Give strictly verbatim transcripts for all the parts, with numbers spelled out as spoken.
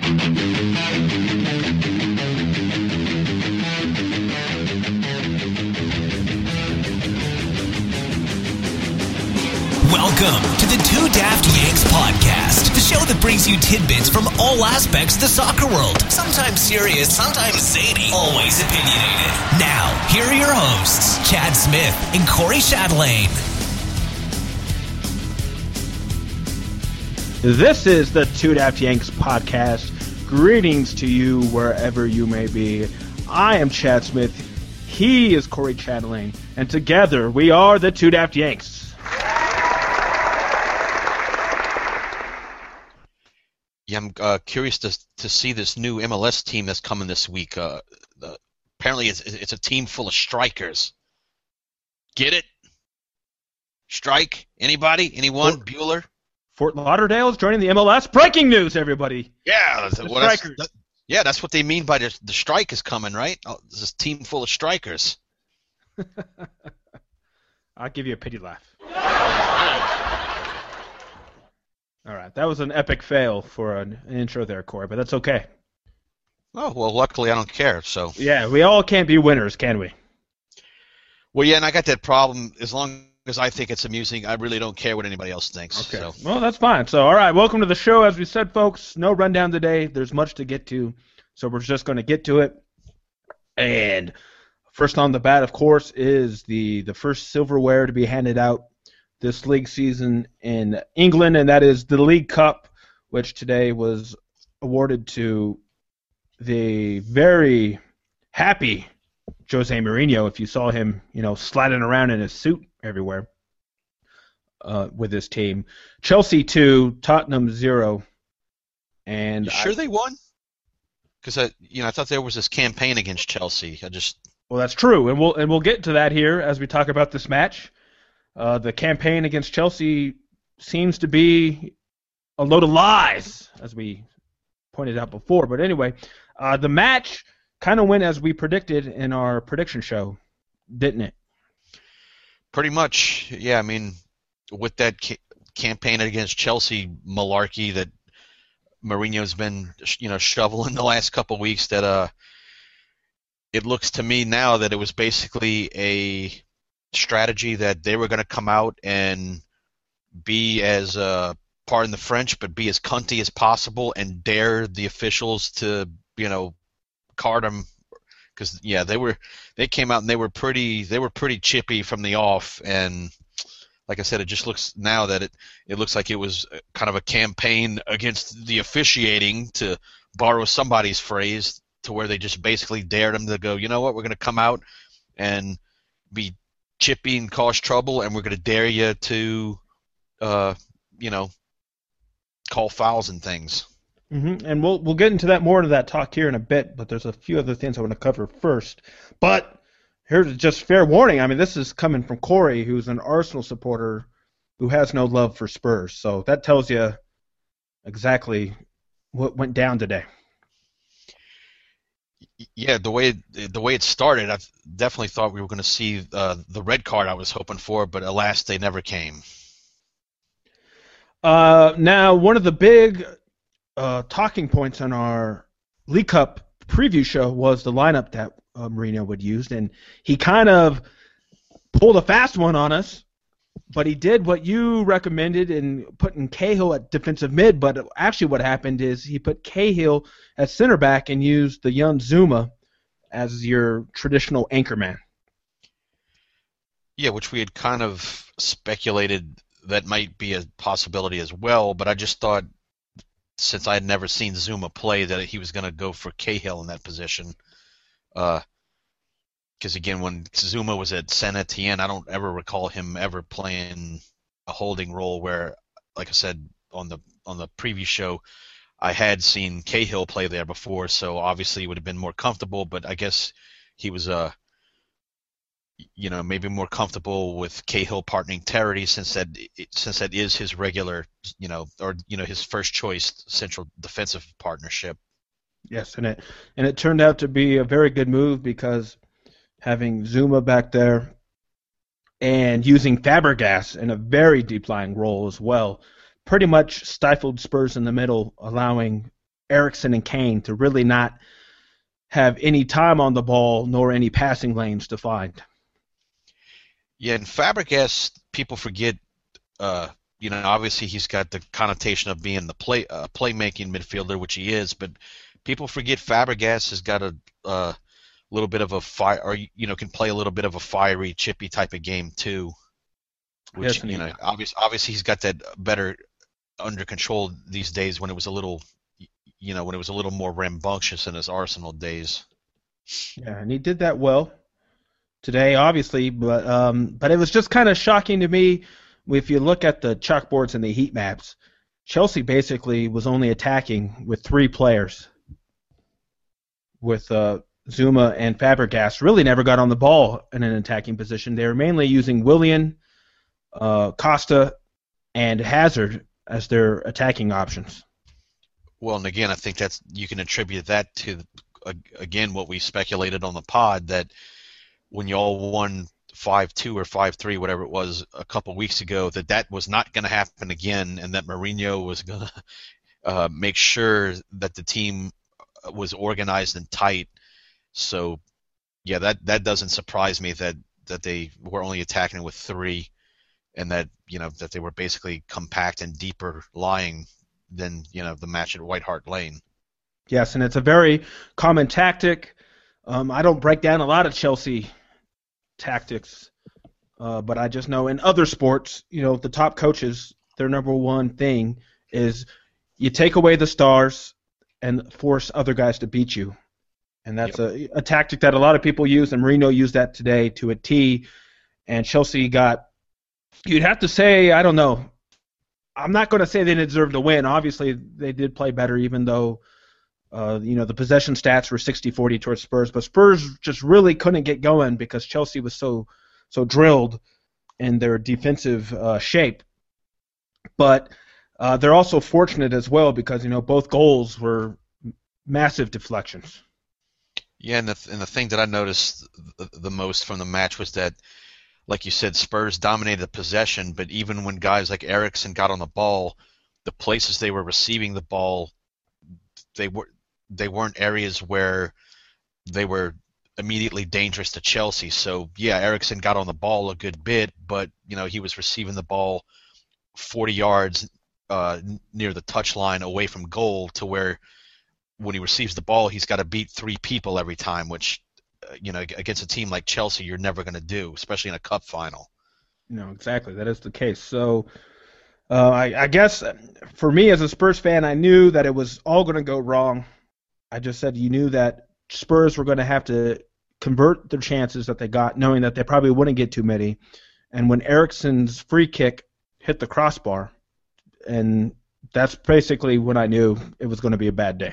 Welcome to the Two Daft Yanks podcast, the show that brings you tidbits from all aspects of the soccer world. Sometimes serious, sometimes zany, always opinionated. Now, here are your hosts, Chad Smith and Corey Chatelaine. This is the Two Daft Yanks podcast. Greetings to you wherever you may be. I am Chad Smith. He is Corey Chatelaine. And together we are the Two Daft Yanks. Yeah, I'm uh, curious to to see this new M L S team that's coming this week. Uh, the, apparently, it's it's a team full of strikers. Get it? Strike? Anybody? Anyone? Fort, Bueller? Fort Lauderdale is joining the M L S. Breaking news, everybody! Yeah, that's, the well, that's, strikers. that, yeah, that's what they mean by the, the strike is coming, right? Oh, this is a team full of strikers. I'll give you a pity laugh. All right, that was an epic fail for an, an intro there, Corey, but that's okay. Oh, well, luckily I don't care, so. Yeah, we all can't be winners, can we? Well, yeah, and I got that problem. As long as I think it's amusing, I really don't care what anybody else thinks. Okay, So. well, that's fine. So, all right, welcome to the show. As we said, folks, no rundown today. There's much to get to, so we're just going to get to it. And first on the bat, of course, is the, the first silverware to be handed out this league season in England, and that is the League Cup, which today was awarded to the very happy Jose Mourinho. If you saw him, you know, sliding around in his suit everywhere uh, with his team. Chelsea two, Tottenham zero. And You sure I, they won? Because I, you know, I thought there was this campaign against Chelsea. I just. Well, that's true, and we'll and we'll get to that here as we talk about this match. Uh, the campaign against Chelsea seems to be a load of lies, as we pointed out before. But anyway, uh, the match kind of went as we predicted in our prediction show, didn't it? Pretty much, yeah. I mean, with that ca- campaign against Chelsea malarkey that Mourinho's been, you know, shoveling the last couple of weeks, that uh, it looks to me now that it was basically a strategy that they were going to come out and be as, uh, pardon the French, but be as cunty as possible and dare the officials to, you know, card them. Because yeah, they were they came out and they were pretty they were pretty chippy from the off, and like I said, it just looks now that it it looks like it was kind of a campaign against the officiating, to borrow somebody's phrase, to where they just basically dared them to go, you know what, we're going to come out and be chippy and cause trouble, and we're going to dare you to, uh, you know, call fouls and things. Mm-hmm. And we'll we'll get into that more into that talk here in a bit, but there's a few other things I want to cover first. But here's just fair warning. I mean, this is coming from Corey, who's an Arsenal supporter who has no love for Spurs. So that tells you exactly what went down today. Yeah, the way the way it started, I definitely thought we were going to see uh, the red card I was hoping for, but alas, they never came. Uh, now, one of the big uh, talking points on our League Cup preview show was the lineup that uh, Mourinho would use, and he kind of pulled a fast one on us, but he did what you recommended in putting Cahill at defensive mid, but actually what happened is he put Cahill at center back and used the young Zuma as your traditional anchor man. Yeah, which we had kind of speculated that might be a possibility as well, but I just thought, since I had never seen Zuma play, that he was going to go for Cahill in that position. Because, uh, again, when Zuma was at Saint Etienne, I don't ever recall him ever playing a holding role where, like I said on the on the preview show, I had seen Cahill play there before, so obviously he would have been more comfortable, but I guess he was, uh, you know, maybe more comfortable with Cahill partnering Terry, since that since that is his regular, you know, or you know his first choice central defensive partnership. Yes, and it and it turned out to be a very good move, because having Zuma back there and using Fabregas in a very deep lying role as well pretty much stifled Spurs in the middle, allowing Eriksen and Kane to really not have any time on the ball nor any passing lanes to find. Yeah, and Fabregas, people forget, uh, you know, obviously he's got the connotation of being the play uh, playmaking midfielder, which he is, but people forget Fabregas has got a uh, little bit of a fire, or you know, can play a little bit of a fiery, chippy type of game too. Which Yes, you know, obviously, obviously he's got that better under control these days. When it was a little, you know, when it was a little more rambunctious in his Arsenal days. Yeah, and he did that well today, obviously, but um, but it was just kind of shocking to me. If you look at the chalkboards and the heat maps, Chelsea basically was only attacking with three players, with uh, Zuma and Fabregas. Really never got on the ball in an attacking position. They were mainly using Willian, uh, Costa, and Hazard as their attacking options. Well, and again, I think that's you can attribute that to uh, again what we speculated on the pod, that when you all won five two or five three, whatever it was, a couple weeks ago, that that was not going to happen again, and that Mourinho was going to uh, make sure that the team was organized and tight. So, yeah, that that doesn't surprise me that that they were only attacking with three, and that you know that they were basically compact and deeper lying than you know the match at White Hart Lane. Yes, and it's a very common tactic. Um, I don't break down a lot of Chelsea tactics, uh, but I just know in other sports, you know, the top coaches, their number one thing is you take away the stars and force other guys to beat you. And that's yep. a, a tactic that a lot of people use, and Mourinho used that today to a T. And Chelsea got, you'd have to say, I don't know, I'm not going to say they deserved to win. Obviously, they did play better, even though Uh, you know, the possession stats were sixty forty towards Spurs, but Spurs just really couldn't get going because Chelsea was so so drilled in their defensive uh, shape. But uh, they're also fortunate as well because, you know, both goals were massive deflections. Yeah, and the, and the thing that I noticed the, the most from the match was that, like you said, Spurs dominated the possession, but even when guys like Eriksen got on the ball, the places they were receiving the ball, they were they weren't areas where they were immediately dangerous to Chelsea. So yeah, Eriksen got on the ball a good bit, but you know he was receiving the ball forty yards uh, near the touchline away from goal, to where when he receives the ball, he's got to beat three people every time, which uh, you know against a team like Chelsea, you're never going to do, especially in a cup final. No, exactly, that is the case. So. Uh, I, I guess for me as a Spurs fan, I knew that it was all going to go wrong. I just said you knew that Spurs were going to have to convert their chances that they got, knowing that they probably wouldn't get too many. And when Eriksen's free kick hit the crossbar, and that's basically when I knew it was going to be a bad day.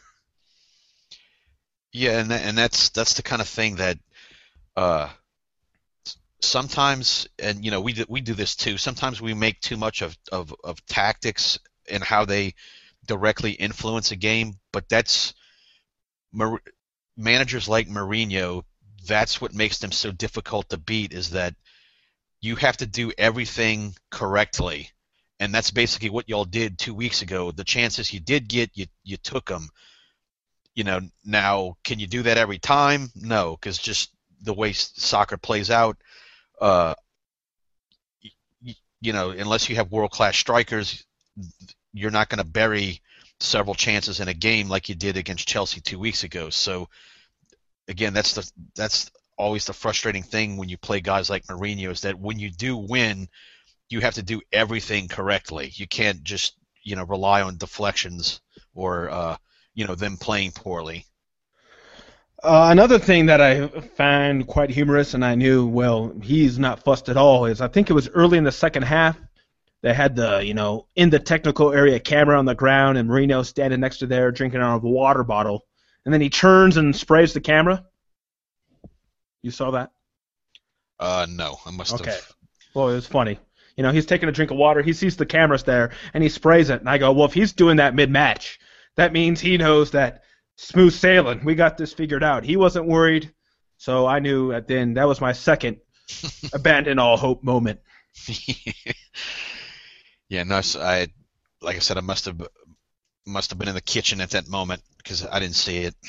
Yeah, and that, and that's that's the kind of thing that uh, sometimes, and you know we do, we do this too. Sometimes we make too much of, of, of tactics and how they directly influence a game, but that's Mar- managers like Mourinho. That's what makes them so difficult to beat, is that you have to do everything correctly, and that's basically what y'all did two weeks ago. The chances you did get, you you took them. You know, now can you do that every time? No, because just the way soccer plays out. Uh, you, you know, unless you have world-class strikers, you're not going to bury several chances in a game like you did against Chelsea two weeks ago. So, again, that's the that's always the frustrating thing when you play guys like Mourinho, is that when you do win, you have to do everything correctly. You can't just, you know, rely on deflections or, uh, you know, them playing poorly. Uh, another thing that I find quite humorous, and I knew, well, he's not fussed at all, is I think it was early in the second half. They had the, you know, in the technical area camera on the ground, and Marino standing next to there drinking out of a water bottle. And then he turns and sprays the camera. You saw that? Uh, no, I must okay. have. Well, it was funny. You know, he's taking a drink of water. He sees the cameras there, and he sprays it. And I go, well, if he's doing that mid-match, that means he knows that smooth sailing. We got this figured out. He wasn't worried, so I knew at then that was my second abandon all hope moment. Yeah, no, I like I said, I must have must have been in the kitchen at that moment because I didn't see it.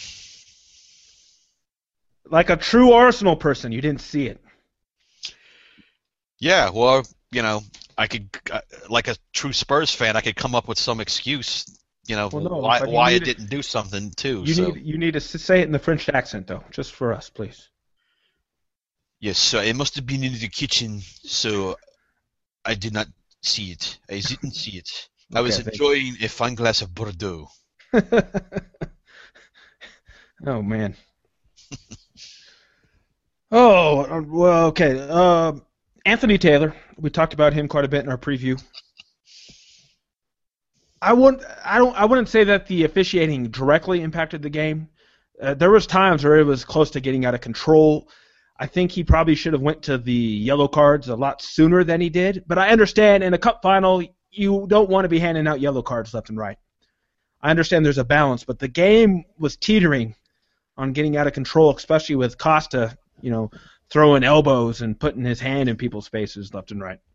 Like a true Arsenal person, you didn't see it. Yeah, well, you know, I could, uh, like a true Spurs fan, I could come up with some excuse, you know, well, no, why why it to, didn't do something too. You so. need you need to say it in the French accent though, just for us, please. Yes, so it must have been in the kitchen, so I did not see it. I didn't see it. I was okay, enjoying a fine glass of Bordeaux. Oh man. Oh well, okay. Uh, Anthony Taylor. We talked about him quite a bit in our preview. I wouldn't. I don't. I wouldn't say that the officiating directly impacted the game. Uh, there was times where it was close to getting out of control. I think he probably should have went to the yellow cards a lot sooner than he did. But I understand in a cup final, you don't want to be handing out yellow cards left and right. I understand there's a balance, but the game was teetering on getting out of control, especially with Costa, you know, throwing elbows and putting his hand in people's faces left and right.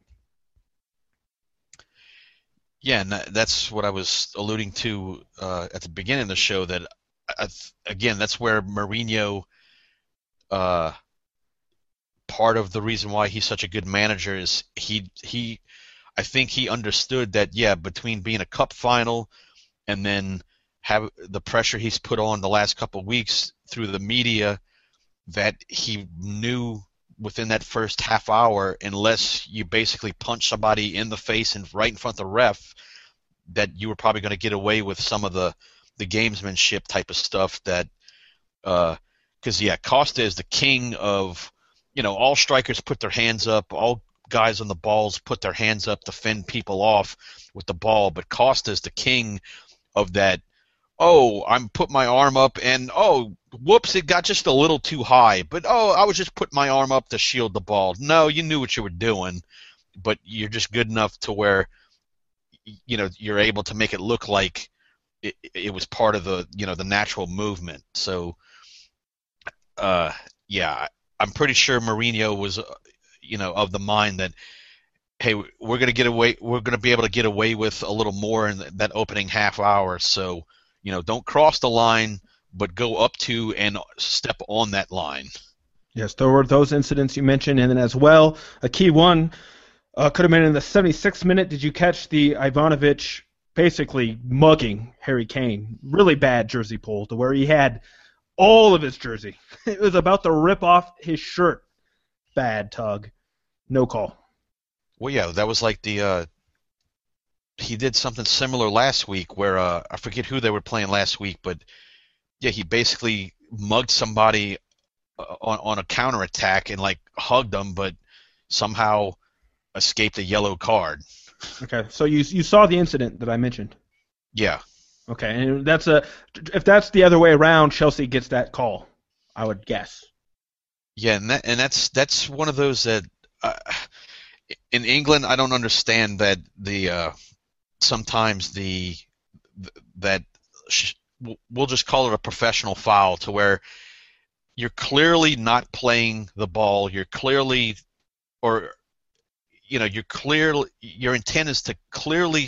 Yeah, and that's what I was alluding to uh, at the beginning of the show. That I, again, that's where Mourinho. Uh, part of the reason why he's such a good manager is he he. I think he understood that yeah, between being a cup final and then have the pressure he's put on the last couple of weeks through the media, that he knew within that first half hour, unless you basically punch somebody in the face and right in front of the ref, that you were probably going to get away with some of the, the gamesmanship type of stuff that uh, – because, yeah, Costa is the king of – you know, all strikers put their hands up, all guys on the balls put their hands up to fend people off with the ball, but Costa is the king of that, oh, I'm put my arm up and, oh, whoops, it got just a little too high. But, oh, I was just putting my arm up to shield the ball. No, you knew what you were doing, but you're just good enough to where, you know, you're able to make it look like it, it was part of the, you know, the natural movement. So, uh, yeah, I'm pretty sure Mourinho was, you know, of the mind that, hey, we're going to get away, we're going to be able to get away with a little more in that opening half hour. So, you know, don't cross the line, but go up to and step on that line. Yes, there were those incidents you mentioned, and then as well, a key one uh, could have been in the seventy-sixth minute. Did you catch the Ivanovic basically mugging Harry Kane? Really bad jersey pull to where he had all of his jersey. It was about to rip off his shirt. Bad tug. No call. Well, yeah, that was like the uh, he did something similar last week where uh, I forget who they were playing last week, but yeah, he basically mugged somebody uh, on on a counterattack and like hugged them, but somehow escaped a yellow card. Okay, so you you saw the incident that I mentioned. Yeah. Okay, and that's a if that's the other way around, Chelsea gets that call, I would guess. Yeah, and that and that's that's one of those that uh, in England I don't understand that the uh, sometimes the that sh- we'll just call it a professional foul to where you're clearly not playing the ball, you're clearly or you know you're clearly your intent is to clearly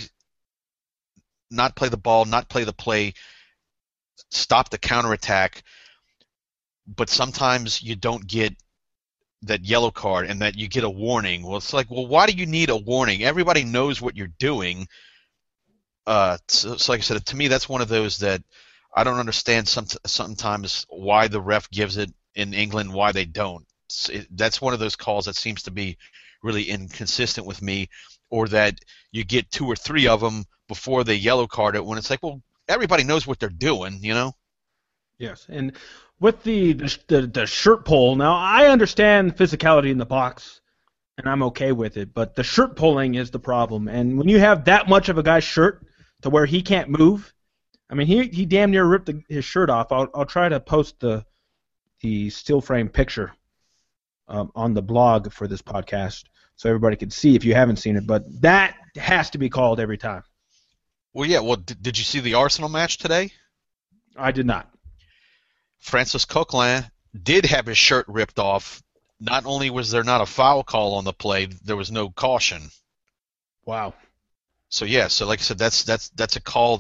not play the ball, not play the play, stop the counterattack. But sometimes you don't get that yellow card and that you get a warning. Well, it's like, well, why do you need a warning? Everybody knows what you're doing. Uh, so, so like I said, to me, that's one of those that I don't understand some, sometimes why the ref gives it in England, why they don't. It, that's one of those calls that seems to be really inconsistent with me, or that you get two or three of them before they yellow card it when it's like, well, everybody knows what they're doing, you know? Yes, and with the, the the shirt pull, now I understand physicality in the box, and I'm okay with it, but the shirt pulling is the problem. And when you have that much of a guy's shirt to where he can't move, I mean, he he damn near ripped the, his shirt off. I'll I'll try to post the the still frame picture um, on the blog for this podcast so everybody can see if you haven't seen it. But that has to be called every time. Well, yeah. Well, did, did you see the Arsenal match today? I did not. Francis Coquelin did have his shirt ripped off. Not only was there not a foul call on the play, there was no caution. Wow. So yeah, so like I said, that's that's that's a call that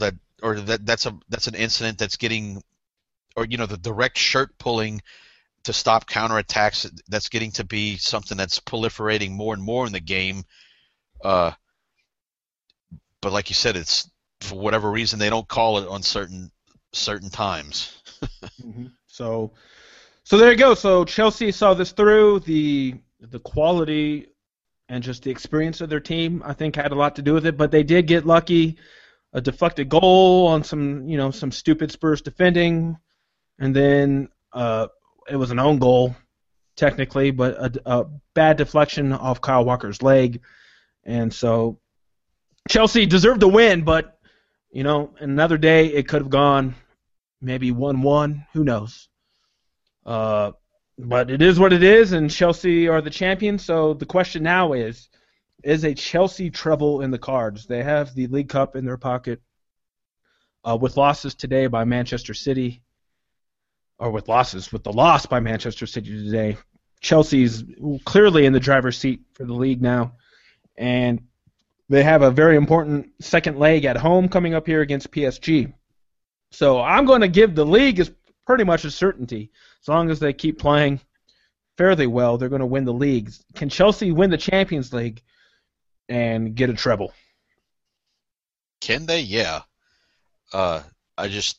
or that that's a that's an incident that's getting, or you know, the direct shirt pulling to stop counterattacks, that's getting to be something that's proliferating more and more in the game. Uh, but like you said, it's for whatever reason they don't call it on certain certain times. mm-hmm. So, so there you go. So Chelsea saw this through. The the quality and just the experience of their team, I think, had a lot to do with it. But they did get lucky. A deflected goal on some, you know, some stupid Spurs defending, and then uh, it was an own goal, technically, but a, a bad deflection off Kyle Walker's leg, and so Chelsea deserved to win. But you know, another day it could have gone maybe one one. Who knows? Uh, but it is what it is, and Chelsea are the champions. So the question now is. Is a Chelsea treble in the cards? They have the League Cup in their pocket uh, with losses today by Manchester City, or with losses, with the loss by Manchester City today. Chelsea's clearly in the driver's seat for the league now, and they have a very important second leg at home coming up here against P S G. So I'm going to give the league is pretty much a certainty. As long as they keep playing fairly well, they're going to win the league. Can Chelsea win the Champions League and get a treble? Can they? Yeah. Uh, I just,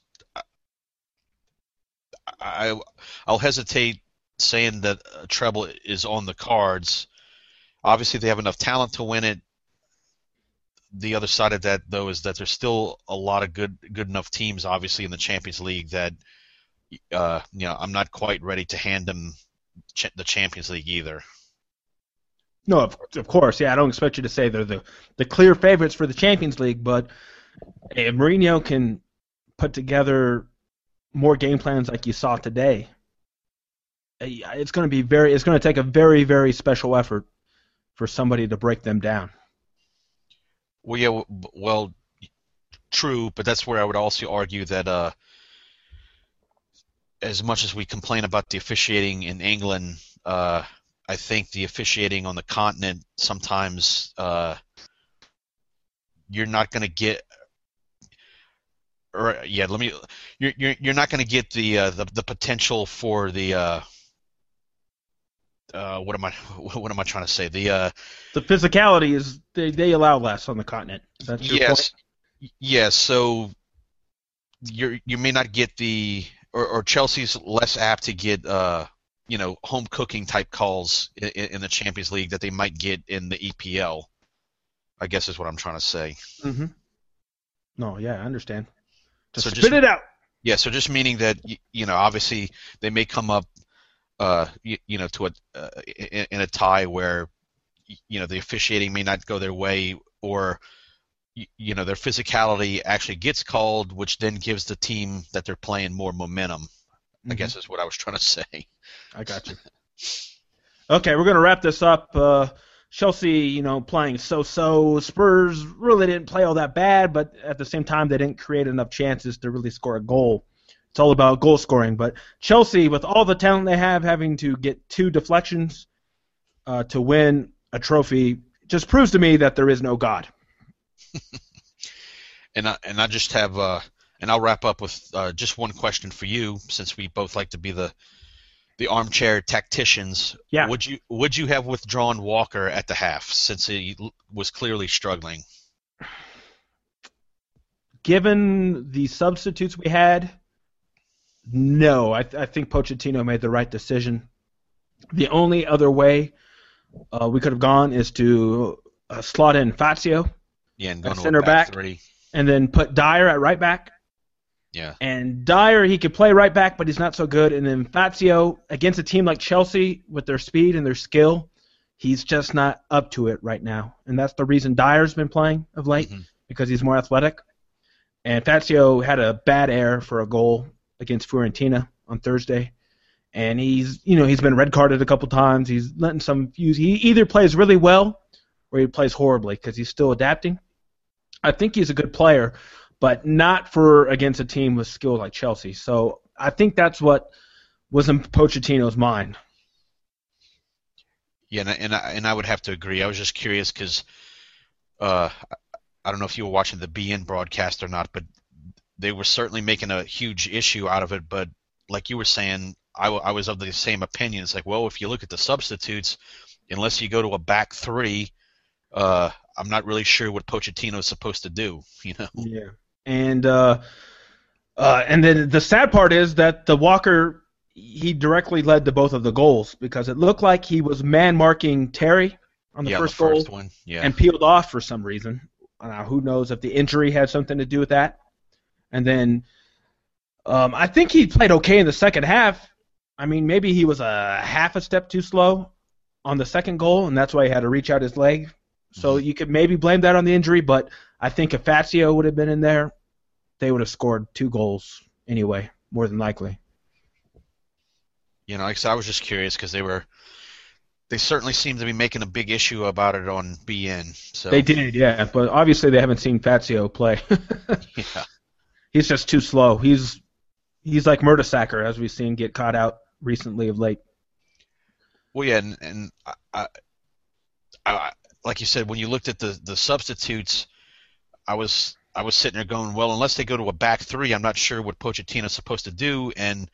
I, I'll hesitate saying that a treble is on the cards. Obviously, they have enough talent to win it. The other side of that, though, is that there's still a lot of good, good enough teams, obviously, in the Champions League that, uh, you know, I'm not quite ready to hand them ch- the Champions League either. No, of, of course, yeah. I don't expect you to say they're the, the clear favorites for the Champions League, but if Mourinho can put together more game plans like you saw today, it's going to be very. It's going to take a very, very special effort for somebody to break them down. Well, yeah, well, true, but that's where I would also argue that uh, as much as we complain about the officiating in England. Uh, I think the officiating on the continent sometimes uh, you're not going to get, or yeah, let me, you're you're you're not going to get the, uh, the the potential for the uh, uh, what am I what am I trying to say the uh, the physicality is they, they allow less on the continent. That's your yes, point? Yes. So you you may not get the or, or Chelsea's less apt to get. Uh, you know, home cooking type calls in, in the Champions League that they might get in the E P L, I guess is what I'm trying to say. Mm-hmm. No, yeah, I understand. Just so spit just, it out. Yeah, so just meaning that, you know, obviously they may come up, uh, you, you know, to a uh, in, in a tie where, you know, the officiating may not go their way, or, you know, their physicality actually gets called, which then gives the team that they're playing more momentum. Mm-hmm. I guess is what I was trying to say. I got you. Okay, we're going to wrap this up. Uh, Chelsea, you know, playing so-so. Spurs really didn't play all that bad, but at the same time, they didn't create enough chances to really score a goal. It's all about goal scoring. But Chelsea, with all the talent they have, having to get two deflections uh, to win a trophy, just proves to me that there is no God. and I, and I just have, uh, and I'll wrap up with uh, just one question for you, since we both like to be the the armchair tacticians. Yeah. Would you would you have withdrawn Walker at the half, since he was clearly struggling? Given the substitutes we had, no. I, th- I think Pochettino made the right decision. The only other way uh, we could have gone is to uh, slot in Fazio yeah, and at center back, back and then put Dyer at right back. Yeah. And Dyer, he could play right back, but he's not so good. And then Fazio, against a team like Chelsea, with their speed and their skill, he's just not up to it right now. And that's the reason Dyer's been playing of late, mm-hmm. because he's more athletic. And Fazio had a bad error for a goal against Fiorentina on Thursday. And he's, you know, he's been red carded a couple times. He's letting some views. He either plays really well or he plays horribly because he's still adapting. I think he's a good player, but not for against a team with skill like Chelsea. So I think that's what was in Pochettino's mind. Yeah, and I, and I, and I would have to agree. I was just curious because uh, I don't know if you were watching the B N broadcast or not, but they were certainly making a huge issue out of it. But like you were saying, I, w- I was of the same opinion. It's like, well, if you look at the substitutes, unless you go to a back three, uh, I'm not really sure what Pochettino is supposed to do. You know? Yeah, and uh, uh, and then the sad part is that the Walker, he directly led to both of the goals because it looked like he was man marking Terry on the yeah, first the first goal one, yeah. and peeled off for some reason. Uh, who knows if the injury had something to do with that? And then um, I think he played okay in the second half. I mean, maybe he was a half a step too slow on the second goal, and that's why he had to reach out his leg. So mm-hmm. you could maybe blame that on the injury, but I think if Fazio would have been in there, they would have scored two goals anyway, more than likely. You know, like I said, I was just curious because they were, they certainly seemed to be making a big issue about it on B N. So they did, yeah, but obviously they haven't seen Fazio play. Yeah, he's just too slow. He's he's like Mertesacker, as we've seen get caught out recently of late. Well, yeah, and, and I, I, I, like you said, when you looked at the, the substitutes, I was I was sitting there going, well, unless they go to a back three, I'm not sure what Pochettino's supposed to do. And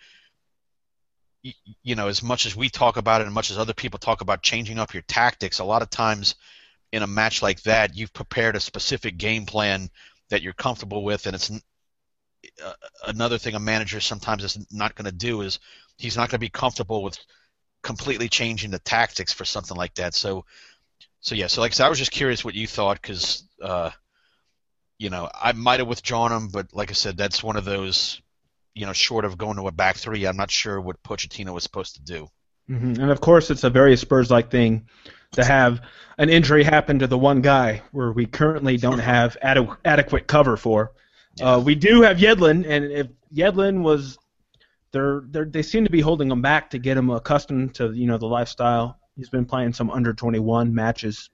you, you know, as much as we talk about it, and much as other people talk about changing up your tactics, a lot of times in a match like that, you've prepared a specific game plan that you're comfortable with, and it's uh, another thing a manager sometimes is not going to do is he's not going to be comfortable with completely changing the tactics for something like that. So, so yeah. So like I said, I was just curious what you thought because, uh, you know, I might have withdrawn him, but like I said, that's one of those, you know, short of going to a back three, I'm not sure what Pochettino was supposed to do. Mm-hmm. And of course, it's a very Spurs-like thing to have an injury happen to the one guy where we currently don't have ad- adequate cover for. Yeah. Uh, we do have Yedlin, and if Yedlin was, they're, they're, they seem to be holding him back to get him accustomed to, you know, the lifestyle. He's been playing some under twenty-one matches.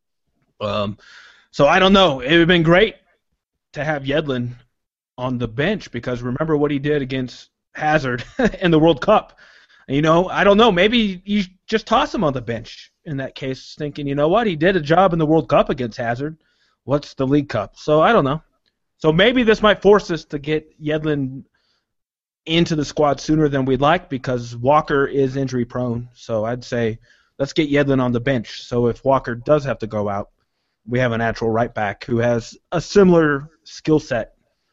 Um, so I don't know. It would have been great to have Yedlin on the bench because remember what he did against Hazard in the World Cup. You know, I don't know. Maybe you just toss him on the bench in that case, thinking, you know what, he did a job in the World Cup against Hazard. What's the League Cup? So I don't know. So maybe this might force us to get Yedlin into the squad sooner than we'd like because Walker is injury prone. So I'd say let's get Yedlin on the bench. So if Walker does have to go out, we have a natural right back who has a similar skill set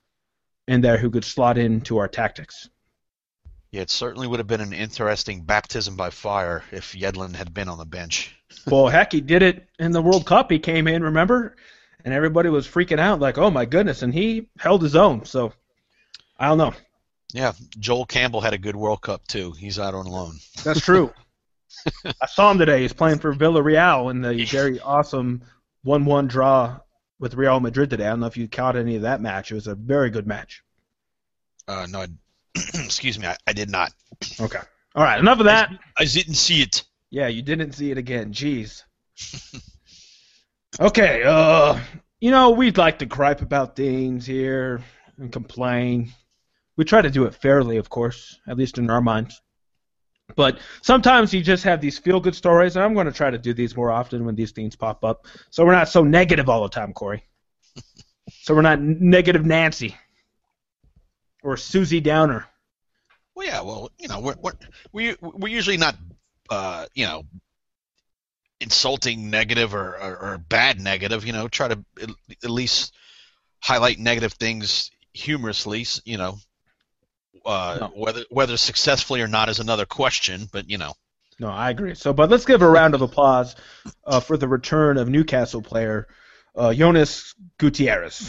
in there who could slot into our tactics. Yeah, it certainly would have been an interesting baptism by fire if Yedlin had been on the bench. Well, heck, he did it in the World Cup. He came in, remember? And everybody was freaking out like, oh, my goodness, and he held his own. So, I don't know. Yeah, Joel Campbell had a good World Cup, too. He's out on loan. That's true. I saw him today. He's playing for Villarreal in the very awesome one one draw with Real Madrid today. I don't know if you caught any of that match. It was a very good match. Uh, no, I, excuse me, I, I did not. Okay. All right, enough of that. I, I didn't see it. Yeah, you didn't see it again. Jeez. Okay, uh, you know, we'd like to gripe about things here and complain. We try to do it fairly, of course, at least in our minds. But sometimes you just have these feel-good stories, and I'm going to try to do these more often when these things pop up, so we're not so negative all the time, Corey. So we're not negative Nancy or Susie Downer. Well, yeah, well, you know, we're we're we we're usually not, uh, you know, insulting negative or, or, or bad negative. You know, try to at least highlight negative things humorously. You know. Uh, no. Whether whether successfully or not is another question, but you know. No, I agree. So, but let's give a round of applause uh, for the return of Newcastle player uh, Jonas Gutierrez.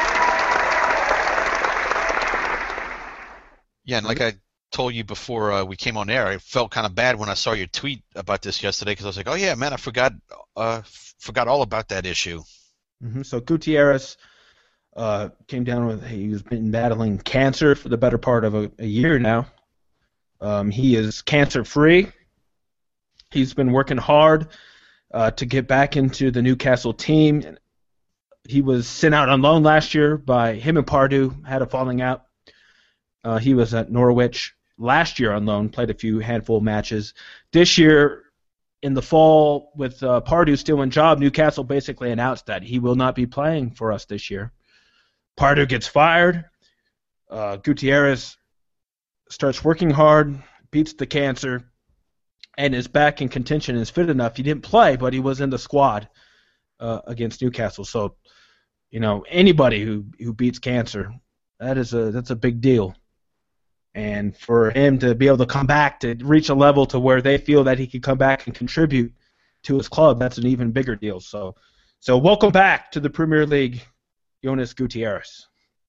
Yeah, and like I told you before uh, we came on air, I felt kind of bad when I saw your tweet about this yesterday because I was like, oh yeah, man, I forgot uh, forgot all about that issue. Mm-hmm. So Gutierrez. Uh, came down with he's been battling cancer for the better part of a, a year now. Um, he is cancer free. He's been working hard uh, to get back into the Newcastle team. He was sent out on loan last year by him and Pardew, had a falling out. Uh, he was at Norwich last year on loan, played a few handful of matches. This year, in the fall, with uh, Pardew still in job, Newcastle basically announced that he will not be playing for us this year. Pardew gets fired. Uh, Gutierrez starts working hard, beats the cancer, and is back in contention and is fit enough. He didn't play, but he was in the squad uh, against Newcastle. So, you know, anybody who, who beats cancer, that is a that's a big deal. And for him to be able to come back to reach a level to where they feel that he can come back and contribute to his club, that's an even bigger deal. So, so welcome back to the Premier League, Jonas Gutierrez.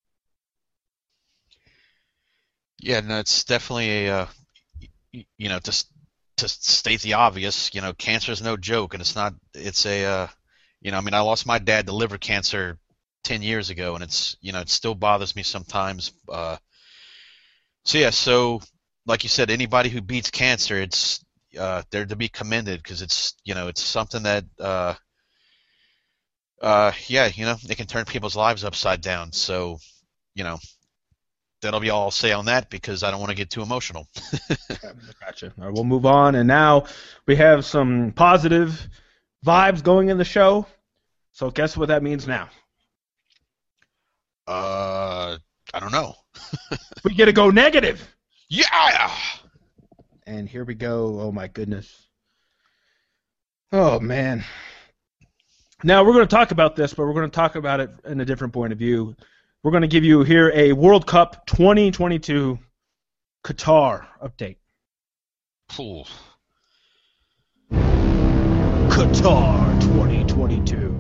Yeah, no, it's definitely a, uh, you know, to to state the obvious, you know, cancer is no joke, and it's not. It's a, uh, you know, I mean, I lost my dad to liver cancer ten years ago, and it's, you know, it still bothers me sometimes. Uh, so yeah, so like you said, anybody who beats cancer, it's uh, they're to be commended, because it's, you know, it's something that, uh, uh, yeah, you know, it can turn people's lives upside down. So, you know. That'll be all I'll say on that, because I don't want to get too emotional. Gotcha. All right, we'll move on, and now we have some positive vibes going in the show. So guess what that means now? Uh, I don't know. We get to go negative. Yeah. And here we go. Oh my goodness. Oh man. Now we're going to talk about this, but we're going to talk about it in a different point of view. We're going to give you here a World Cup twenty twenty-two Qatar update. Ooh. Qatar twenty twenty-two.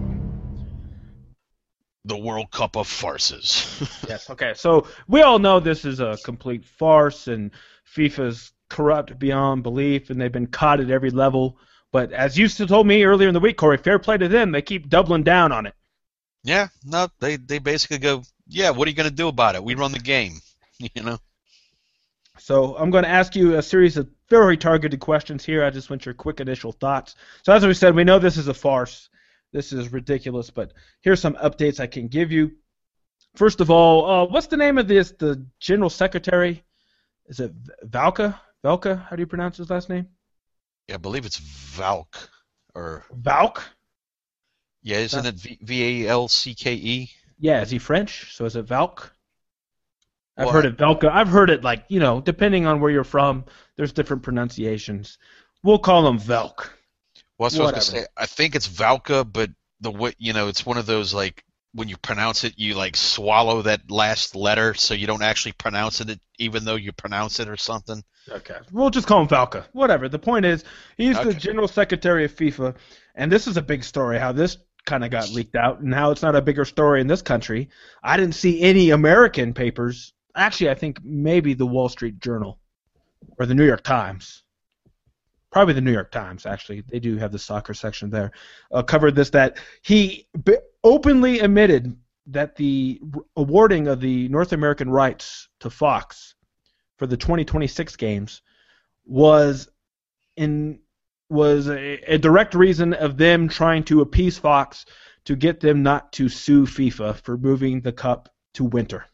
The World Cup of farces. Yes, okay. So we all know this is a complete farce, and FIFA's corrupt beyond belief, and they've been caught at every level. But as you told me earlier in the week, Corey, fair play to them. They keep doubling down on it. Yeah, no, they, they basically go, yeah, what are you going to do about it? We run the game, you know? So I'm going to ask you a series of very targeted questions here. I just want your quick initial thoughts. So as we said, we know this is a farce. This is ridiculous, but here's some updates I can give you. First of all, uh, what's the name of this? The General Secretary? Is it Valka? Valka? How do you pronounce his last name? Yeah, I believe it's Valk. Or Valk? Yeah, isn't it V A L C K E? Yeah, is he French? So is it Valk? I've Well, heard it Velka. I've heard it like, you know, depending on where you're from, there's different pronunciations. We'll call him Velk. Well, that's what I was gonna say. I think it's Valka, but the way, you know, it's one of those, like, when you pronounce it, you like swallow that last letter, so you don't actually pronounce it, even though you pronounce it or something. Okay, we'll just call him Valka. Whatever. The point is, he's Okay. the General Secretary of FIFA, and this is a big story. How this kind of got leaked out, and how it's not a bigger story in this country. I didn't see any American papers. Actually, I think maybe the Wall Street Journal or the New York Times. Probably the New York Times, actually. They do have the soccer section there. Uh, covered this, that he b- openly admitted that the r- awarding of the North American rights to Fox for the twenty twenty-six games was in was a, a direct reason of them trying to appease Fox to get them not to sue FIFA for moving the cup to winter.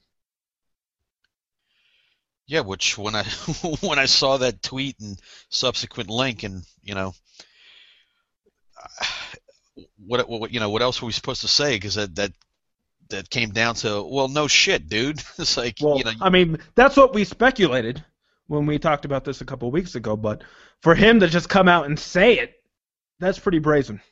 Yeah, which when I when I saw that tweet and subsequent link, and you know, what what you know, what else were we supposed to say? Because that that that came down to, well, no shit, dude. It's like, Well, you know, I mean, that's what we speculated when we talked about this a couple of weeks ago. But for him to just come out and say it, that's pretty brazen.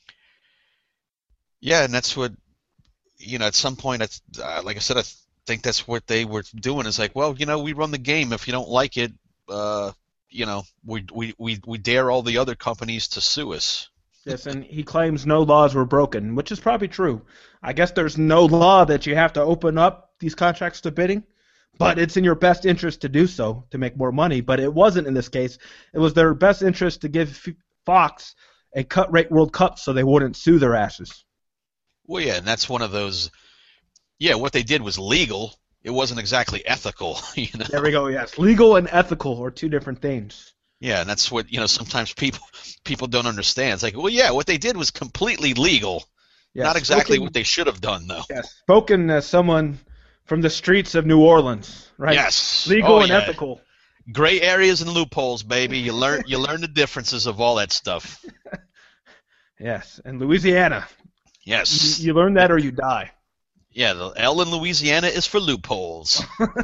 yeah, and that's what, you know, at some point, it's, uh, like I said, I think that's what they were doing. Is like, well, you know, we run the game. If you don't like it, uh, you know, we we we we dare all the other companies to sue us. Yes, and he claims no laws were broken, which is probably true. I guess there's no law that you have to open up these contracts to bidding, but it's in your best interest to do so to make more money. But it wasn't in this case. It was their best interest to give F- Fox a cut rate World Cup so they wouldn't sue their asses. Well, yeah, and that's one of those. Yeah, what they did was legal. It wasn't exactly ethical, you know. There we go. Yes, legal and ethical are two different things. Yeah, and that's what, you know, sometimes people people don't understand. It's like, well, yeah, what they did was completely legal. Yes, Not exactly spoken, what they should have done, though. Yes, spoken as someone from the streets of New Orleans, right? Yes. Legal Oh, and yeah. ethical. Gray areas and loopholes, baby. You learn you learn the differences of all that stuff. Yes, and Louisiana. Yes. You, you learn that or you die. Yeah, the L in Louisiana is for loopholes.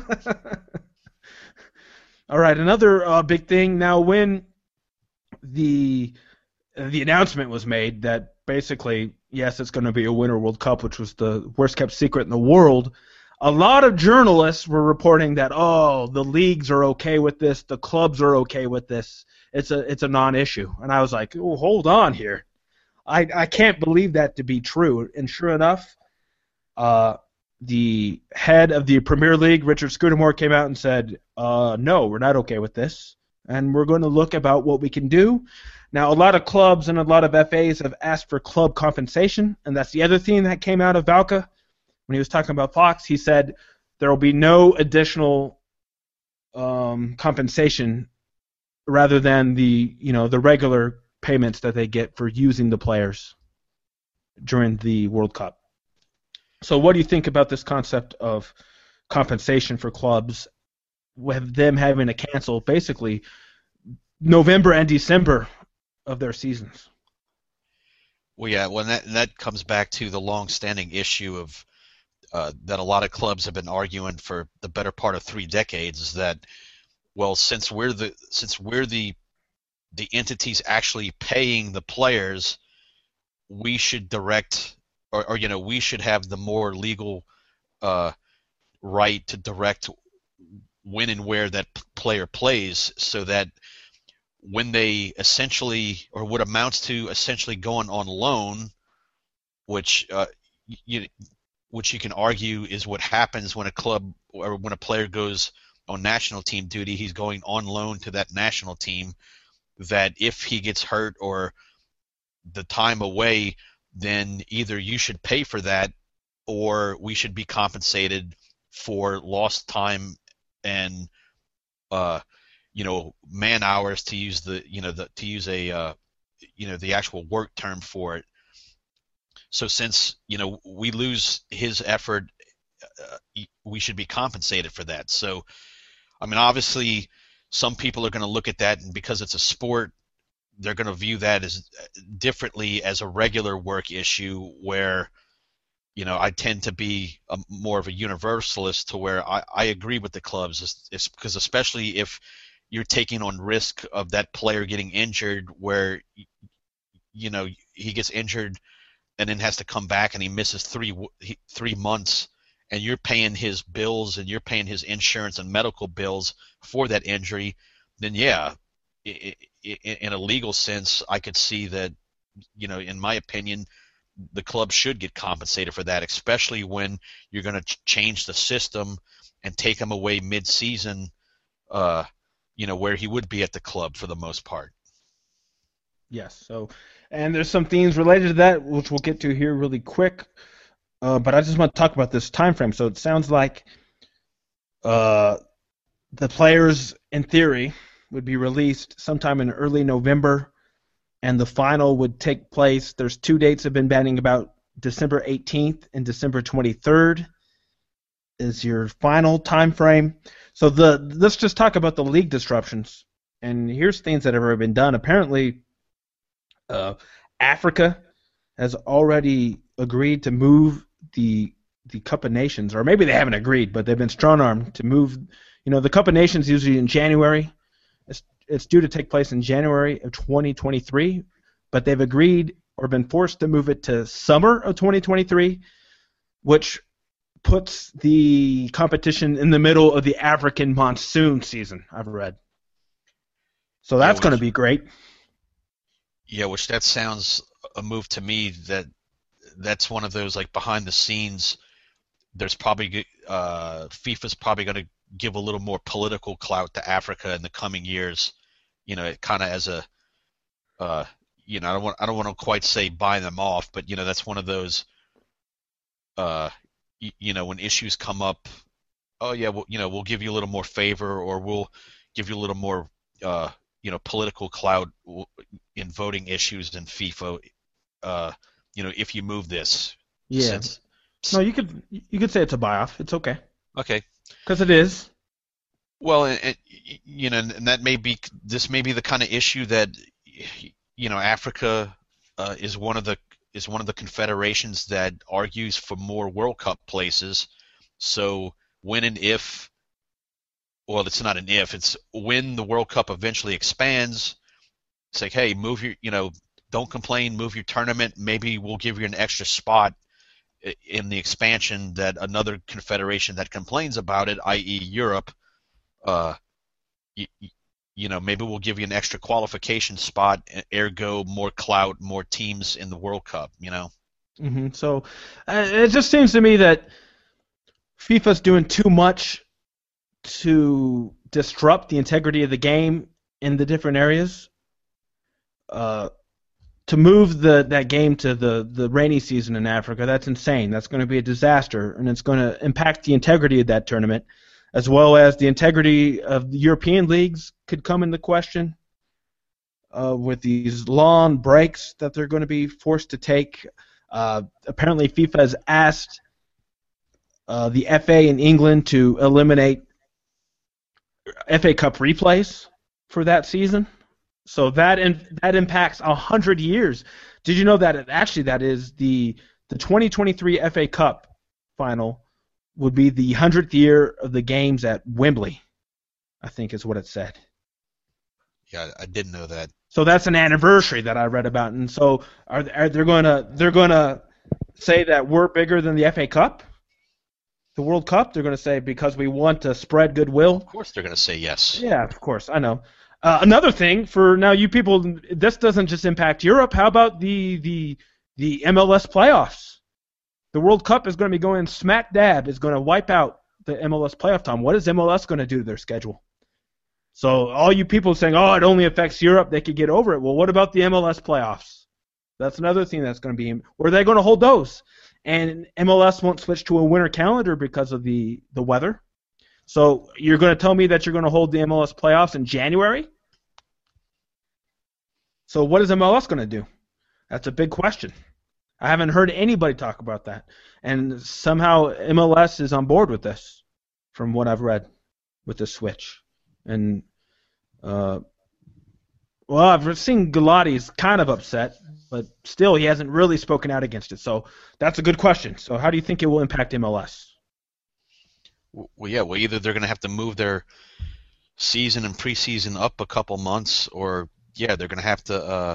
All right, another uh, big thing. Now, when the the announcement was made that basically, yes, it's going to be a Winter World Cup, which was the worst kept secret in the world, a lot of journalists were reporting that, oh, the leagues are okay with this, the clubs are okay with this. It's a it's a non-issue. And I was like, oh, hold on here. I, I can't believe that to be true. And sure enough, uh, the head of the Premier League, Richard Scudamore, came out and said, uh, no, we're not okay with this, and we're going to look about what we can do. Now, a lot of clubs and a lot of F As have asked for club compensation, and that's the other thing that came out of Valka. When he was talking about Fox, he said there will be no additional um, compensation rather than the you know the regular payments that they get for using the players during the World Cup. So what do you think about this concept of compensation for clubs with them having to cancel basically November and December of their seasons? Well, yeah, well, that that comes back to the long-standing issue of uh, that a lot of clubs have been arguing for the better part of three decades. Is that, well, since we're the since we're the the entities actually paying the players, we should direct, or, or you know, we should have the more legal uh, right to direct when and where that p- player plays, so that when they essentially, or what amounts to essentially going on loan, which uh, you, which you can argue is what happens when a club or when a player goes on national team duty, he's going on loan to that national team, that if he gets hurt or the time away, then either you should pay for that or we should be compensated for lost time and uh, you know, man hours, to use the you know the to use a uh, you know the actual work term for it. So since you know we lose his effort, uh, we should be compensated for that. So I mean, obviously, some people are going to look at that, and because it's a sport, they're going to view that as differently as a regular work issue, where you know I tend to be a, more of a universalist, to where I, I agree with the clubs. It's, it's because especially if you're taking on risk of that player getting injured, where you know he gets injured and then has to come back and he misses three three months, and you're paying his bills and you're paying his insurance and medical bills for that injury, then yeah, in a legal sense, I could see that, you know, in my opinion, the club should get compensated for that, especially when you're going to change the system and take him away mid-season, uh, you know, where he would be at the club for the most part. Yes. So, and there's some things related to that, which we'll get to here really quick. Uh, but I just want to talk about this time frame. So it sounds like uh, the players, in theory, would be released sometime in early November, and the final would take place. There's two dates have been banning about. December eighteenth and December twenty-third is your final time frame. So the let's just talk about the league disruptions. And here's things that have already been done. Apparently, uh, Africa has already agreed to move the the Cup of Nations, or maybe they haven't agreed, but they've been strong-armed to move. You know, the Cup of Nations usually in January. It's, it's due to take place in January of twenty twenty-three, but they've agreed or been forced to move it to summer of twenty twenty-three, which puts the competition in the middle of the African monsoon season, I've read. So that's yeah, going to be great. Yeah, which that sounds a move to me that that's one of those, like, behind the scenes, there's probably uh, FIFA's probably going to give a little more political clout to Africa in the coming years, you know, kind of as a uh, you know, I don't want I don't want to quite say buy them off, but you know, that's one of those uh y- you know, when issues come up, oh yeah, well, you know, we'll give you a little more favor, or we'll give you a little more uh you know, political clout in voting issues in FIFA, uh you know, if you move this. Yeah. Since, no, you could you could say it's a buy off. It's okay. Okay. Because it is. Well, and, and, you know, and that may be this may be the kind of issue that, you know, Africa uh, is one of the is one of the confederations that argues for more World Cup places. So when and if, well, it's not an if, it's when the World Cup eventually expands, it's like, hey, move your, you know, don't complain, move your tournament. Maybe we'll give you an extra spot in the expansion that another confederation that complains about it, that is. Europe, uh, you, you know, maybe we'll give you an extra qualification spot, ergo more clout, more teams in the World Cup, you know? Mm-hmm. So uh, it just seems to me that FIFA's doing too much to disrupt the integrity of the game in the different areas. Uh, to move the that game to the, the rainy season in Africa, that's insane. That's going to be a disaster, and it's going to impact the integrity of that tournament, as well as the integrity of the European leagues could come into question uh, with these long breaks that they're going to be forced to take. Uh, apparently, FIFA has asked uh, the F A in England to eliminate F A Cup replays for that season. So that in, that impacts a hundred years. Did you know that it, actually that is the the twenty twenty-three F A Cup final would be the hundredth year of the games at Wembley, I think is what it said. Yeah, I didn't know that. So that's an anniversary that I read about, and so are, are they going to they're going to say that we're bigger than the F A Cup, the World Cup? They're going to say because we want to spread goodwill. Of course, they're going to say yes. Yeah, of course, I know. Uh, another thing for now, you people, this doesn't just impact Europe. How about the the the M L S playoffs? The World Cup is going to be going smack dab. Is going to wipe out the M L S playoff time. What is M L S going to do to their schedule? So all you people saying, oh, it only affects Europe, they could get over it. Well, what about the M L S playoffs? That's another thing that's going to be. Where are they going to hold those? And M L S won't switch to a winter calendar because of the, the weather. So you're going to tell me that you're going to hold the M L S playoffs in January? So what is M L S going to do? That's a big question. I haven't heard anybody talk about that. And somehow M L S is on board with this, from what I've read, with the switch. And, uh, well, I've seen Galati's kind of upset, but still he hasn't really spoken out against it. So that's a good question. So how do you think it will impact M L S? Well, yeah, well, either they're going to have to move their season and preseason up a couple months, or, yeah, they're going to have to uh,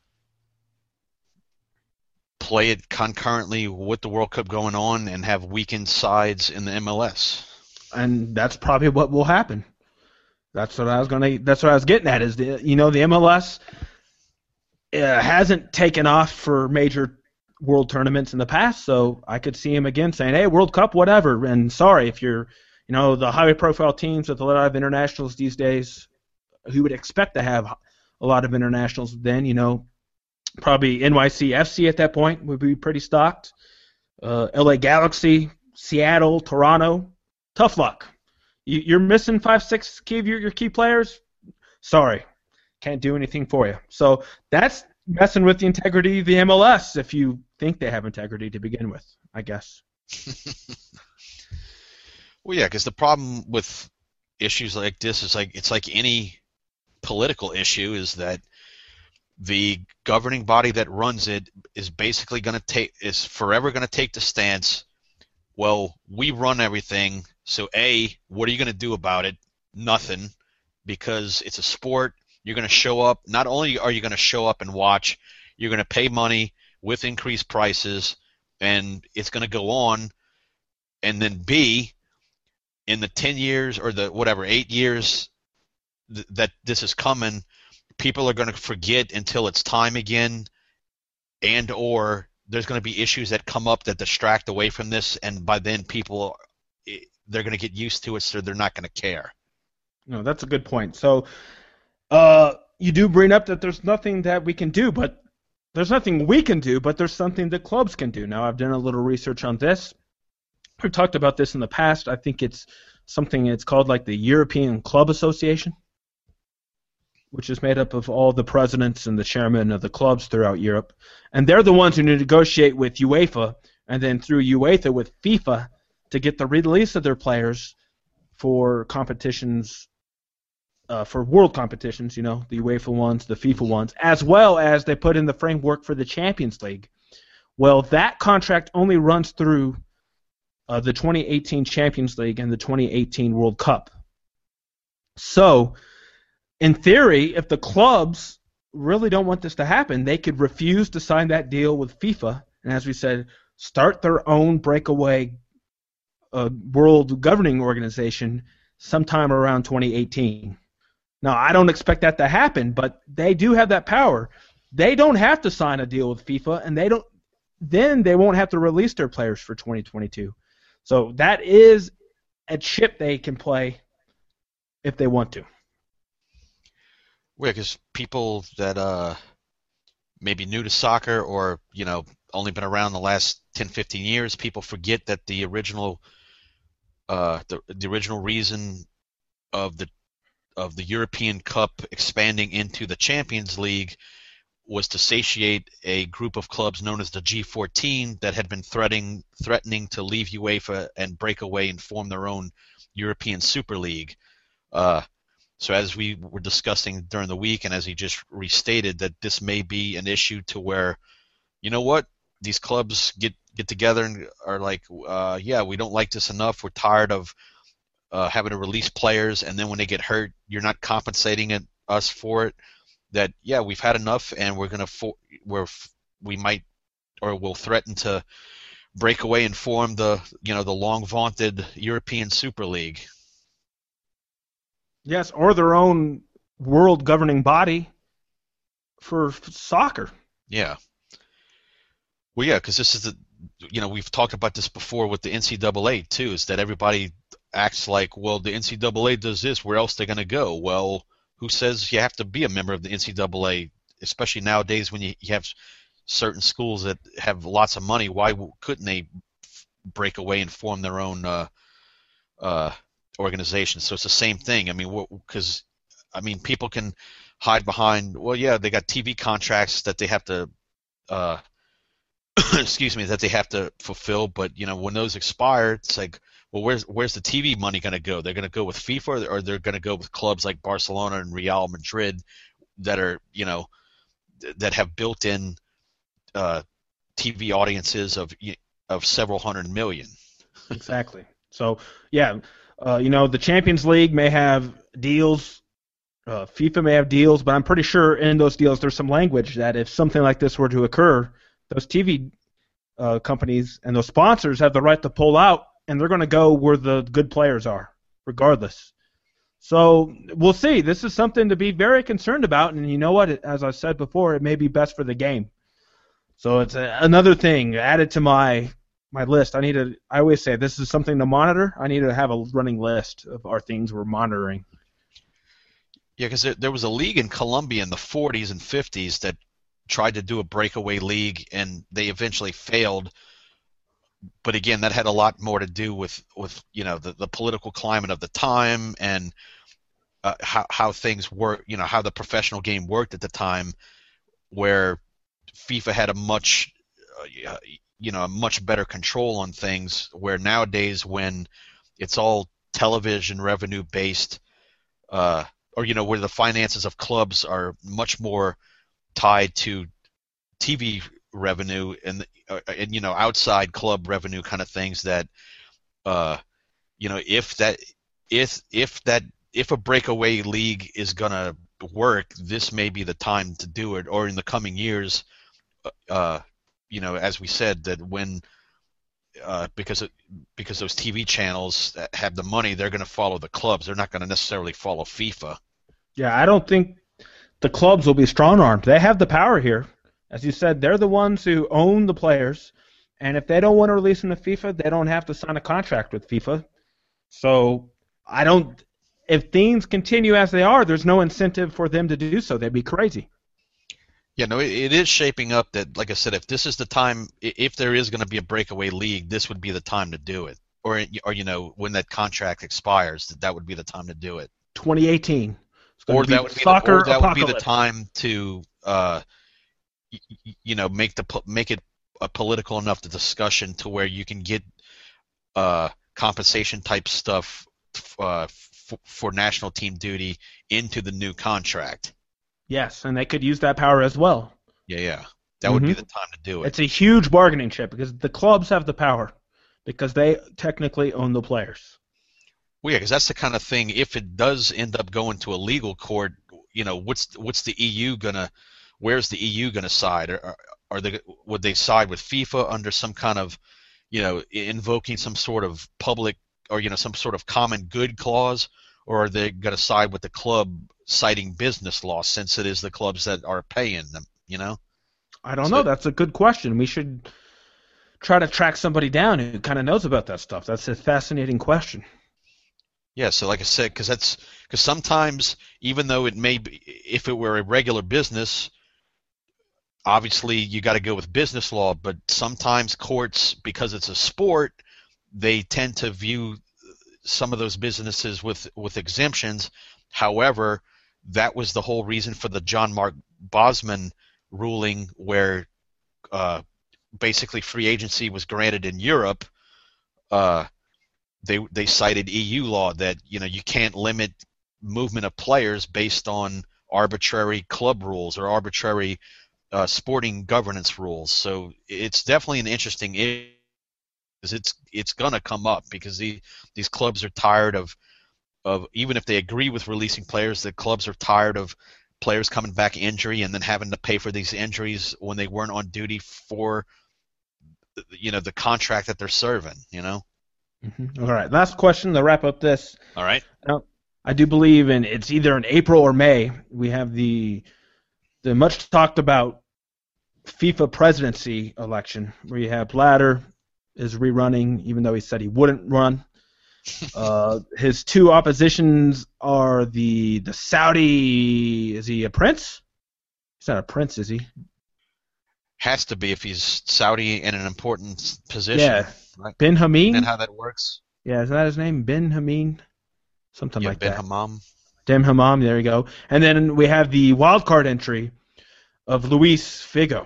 play it concurrently with the World Cup going on and have weekend sides in the M L S. And that's probably what will happen. That's what I was going to. That's what I was getting at. Is the you know the M L S uh, hasn't taken off for major world tournaments in the past, so I could see him again saying, "Hey, World Cup, whatever." And sorry if you're, you know, the high-profile teams with a lot of internationals these days, who would expect to have a lot of internationals. Then you know, probably N Y C F C at that point would be pretty stocked. Uh, L A Galaxy, Seattle, Toronto. Tough luck. You're missing five, six key of your, your key players? Sorry. Can't do anything for you. So that's messing with the integrity of the M L S if you think they have integrity to begin with, I guess. Well, yeah, because the problem with issues like this is like it's like any political issue is that the governing body that runs it is basically going to take is forever going to take the stance, well, we run everything. So, A, what are you going to do about it? Nothing, because it's a sport. You're going to show up. Not only are you going to show up and watch, you're going to pay money with increased prices, and it's going to go on. And then, B, in the ten years or the whatever, eight years th- that this is coming, people are going to forget until it's time again, and or there's going to be issues that come up that distract away from this, and by then people – they're going to get used to it, so they're not going to care. No, that's a good point. So uh, you do bring up that there's nothing that we can do, but there's nothing we can do, but there's something that clubs can do. Now, I've done a little research on this. We've talked about this in the past. I think it's something it's called like the European Club Association, which is made up of all the presidents and the chairmen of the clubs throughout Europe. And they're the ones who negotiate with UEFA, and then through UEFA with FIFA, to get the release of their players for competitions, uh, for world competitions, you know, the UEFA ones, the FIFA ones, as well as they put in the framework for the Champions League, Well, that contract only runs through uh, the twenty eighteen Champions League and the twenty eighteen World Cup. So, in theory, if the clubs really don't want this to happen, they could refuse to sign that deal with FIFA, and as we said, start their own breakaway uh, world governing organization sometime around twenty eighteen. Now, I don't expect that to happen, but they do have that power. They don't have to sign a deal with FIFA, and they don't. Then they won't have to release their players for twenty twenty-two. So that is a chip they can play if they want to. Yeah, because people that uh, maybe new to soccer or, you know, only been around the last ten, fifteen years, people forget that the original uh, the, the original reason of the of the European Cup expanding into the Champions League was to satiate a group of clubs known as the G fourteen that had been threatening threatening to leave UEFA and break away and form their own European Super League. Uh, so as we were discussing during the week, and as he just restated, that this may be an issue to where, you know what, these clubs get get together and are like, uh, yeah, we don't like this enough. We're tired of uh, having to release players, and then when they get hurt, you're not compensating it, us for it. That yeah, we've had enough, and we're gonna for, we're we might or will threaten to break away and form the you know the long vaunted European Super League. Yes, or their own world governing body for soccer. Yeah. Well, yeah, because this is the you know we've talked about this before with the N C double A too. Is that everybody acts like, well, the N C double A does this, where else they're gonna go? Well, who says you have to be a member of the N C double A, especially nowadays when you, you have certain schools that have lots of money? Why couldn't they break away and form their own uh, uh, organization? So it's the same thing. I mean, because I mean, people can hide behind, well, yeah, they got T V contracts that they have to, uh, excuse me, that they have to fulfill. But you know, when those expire, it's like, well, where's where's the T V money going to go? They're going to go with FIFA, or they're going to go with clubs like Barcelona and Real Madrid that are, you know, that have built-in uh, T V audiences of of several hundred million. Exactly. So, yeah, uh, you know, the Champions League may have deals, uh, FIFA may have deals, but I'm pretty sure in those deals there's some language that if something like this were to occur, those T V uh, companies and those sponsors have the right to pull out, and they're going to go where the good players are, regardless. So we'll see. This is something to be very concerned about, and you know what? As I said before, it may be best for the game. So it's a, another thing added to my my list. I need to. I always say this is something to monitor. I need to have a running list of our things we're monitoring. Yeah, because there, there was a league in Colombia in the forties and fifties that tried to do a breakaway league, and they eventually failed. But again, that had a lot more to do with, with you know the, the political climate of the time and uh, how how things work, you know how the professional game worked at the time, where FIFA had a much uh, you know a much better control on things. Where nowadays, when it's all television revenue based, uh, or you know where the finances of clubs are much more tied to T V revenue and uh, and you know outside club revenue kind of things, that uh you know if that if if that if a breakaway league is gonna work, this may be the time to do it, or in the coming years, uh you know as we said, that when uh because it, because those T V channels that have the money, they're going to follow the clubs. They're not going to necessarily follow FIFA. Yeah, I don't think the clubs will be strong-armed. They have the power here. As you said, they're the ones who own the players, and if they don't want to release them to FIFA, they don't have to sign a contract with FIFA. So I don't. If things continue as they are, there's no incentive for them to do so. They'd be crazy. Yeah, no, it, it is shaping up that, like I said, if this is the time, if there is going to be a breakaway league, this would be the time to do it. Or, or you know, when that contract expires, that would be the time to do it. twenty eighteen. Or that would be the, or that would be the time to. Uh, you know, make the make it a political enough the discussion to where you can get uh, compensation type stuff uh, f- for national team duty into the new contract. Yes, and they could use that power as well. Yeah, yeah. that would be Mm-hmm. the time to do it. It's a huge bargaining chip because the clubs have the power because they technically own the players. Well, yeah, because that's the kind of thing. If it does end up going to a legal court, you know, what's what's the E U gonna? Where's the E U gonna side? Are, are they would they side with FIFA under some kind of, you know, invoking some sort of public or you know some sort of common good clause, or are they gonna side with the club citing business law since it is the clubs that are paying them? You know. I don't So- know. That's a good question. We should try to track somebody down who kind of knows about that stuff. That's a fascinating question. Yeah, so like I said, because that's because sometimes even though it may be, if it were a regular business, obviously you got to go with business law. But sometimes courts, because it's a sport, they tend to view some of those businesses with with exemptions. However, that was the whole reason for the John Mark Bosman ruling, where uh, basically free agency was granted in Europe. Uh, They they cited E U law that you know you can't limit movement of players based on arbitrary club rules or arbitrary uh, sporting governance rules. So it's definitely an interesting issue. It's it's gonna come up because the, these clubs are tired of of even if they agree with releasing players, the clubs are tired of players coming back injury and then having to pay for these injuries when they weren't on duty for you know the contract that they're serving. You know. Mm-hmm. All right, last question to wrap up this. All right. Now, I do believe in it's either in April or May. We have the the much talked about FIFA presidency election where you have Blatter is rerunning, even though he said he wouldn't run. Uh, his two oppositions are the the Saudi. Is he a prince? He's not a prince, is he? Has to be if he's Saudi in an important position. Yeah. Right? Bin Hameen? And how that works. Yeah, is that his name? Bin Hameen? Something Yeah, like Ben that. Hammam. Dem Hammam, there you go. And then we have the wild card entry of Luis Figo.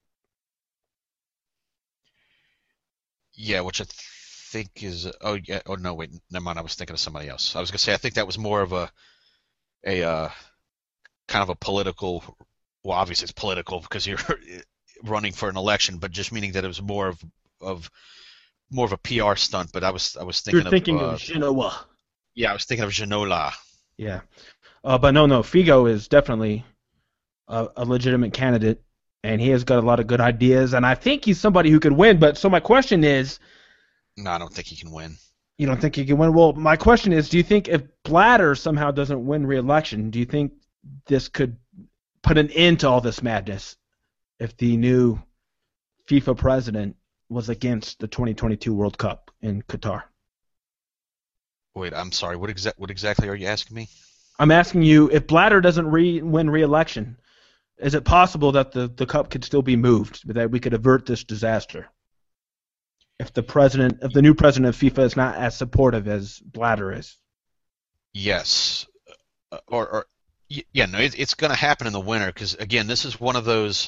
Yeah, which I think is oh yeah oh no wait never mind I was thinking of somebody else. I was gonna say I think that was more of a a uh, kind of a political. Well, obviously it's political because you're running for an election, but just meaning that it was more of of more of a P R stunt. But I was I was thinking You're thinking of, uh, of Genoa. yeah I was thinking of Ginola. Yeah. Uh, but no, no, Figo is definitely a, a legitimate candidate, and he has got a lot of good ideas, and I think he's somebody who could win. But so my question is, No, I don't think he can win. you don't think he can win? Well, my question is, do you think if Blatter somehow doesn't win re-election, do you think this could put an end to all this madness if the new FIFA president was against the twenty twenty-two World Cup in Qatar? Wait, I'm sorry. What exa- What exactly are you asking me? I'm asking you, if Blatter doesn't re- win re-election, is it possible that the, the cup could still be moved, that we could avert this disaster? If the president, if the new president of FIFA is not as supportive as Blatter is. Yes, Uh, or, or y- yeah, no, it, it's going to happen in the winter because again, this is one of those.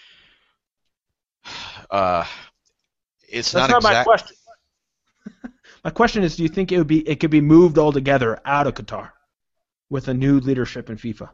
Uh, it's That's not not, my exact. question. My question is, do you think it would be it could be moved altogether out of Qatar with a new leadership in FIFA?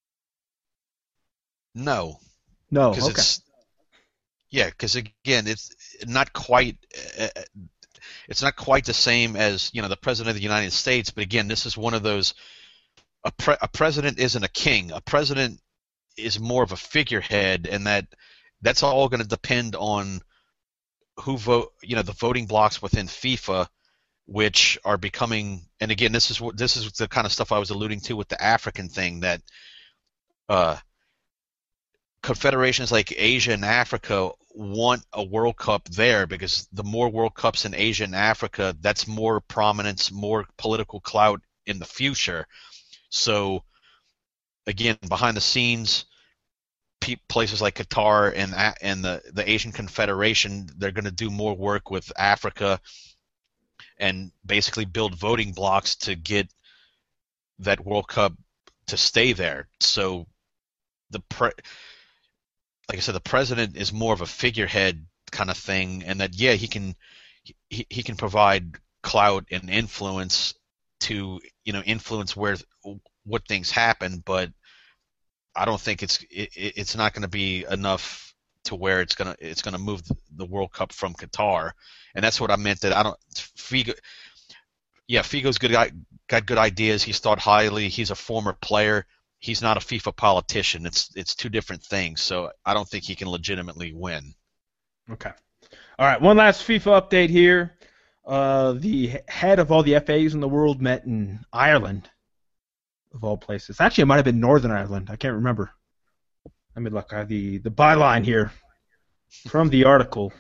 No, No. because Okay. it's yeah, because again, it's not quite. Uh, it's not quite the same as you know the president of the United States, but again, this is one of those. A, pre- a president isn't a king. A president is more of a figurehead, and that that's all going to depend on who vote. You know, the voting blocks within FIFA, which are becoming. And again, this is what this is the kind of stuff I was alluding to with the African thing that. Uh, confederations like Asia and Africa want a World Cup there because the more World Cups in Asia and Africa, that's more prominence, more political clout in the future. So, again, behind the scenes, pe- places like Qatar and and the, the Asian Confederation, they're going to do more work with Africa and basically build voting blocks to get that World Cup to stay there. So, the pre- like I said, the president is more of a figurehead kind of thing, and that yeah, he can he, he can provide clout and influence to you know influence where what things happen, but I don't think it's it, it's not going to be enough to where it's gonna it's gonna move the World Cup from Qatar, and that's what I meant. That I don't Figo. Yeah, Figo's good guy, got good ideas. He's thought highly. He's a former player. He's not a FIFA politician. It's it's two different things. So I don't think he can legitimately win. Okay. All right. One last FIFA update here. Uh, the head of all the F As in the world met in Ireland, of all places. Actually, it might have been Northern Ireland. I can't remember. Let me look. I have the, the byline here from the article.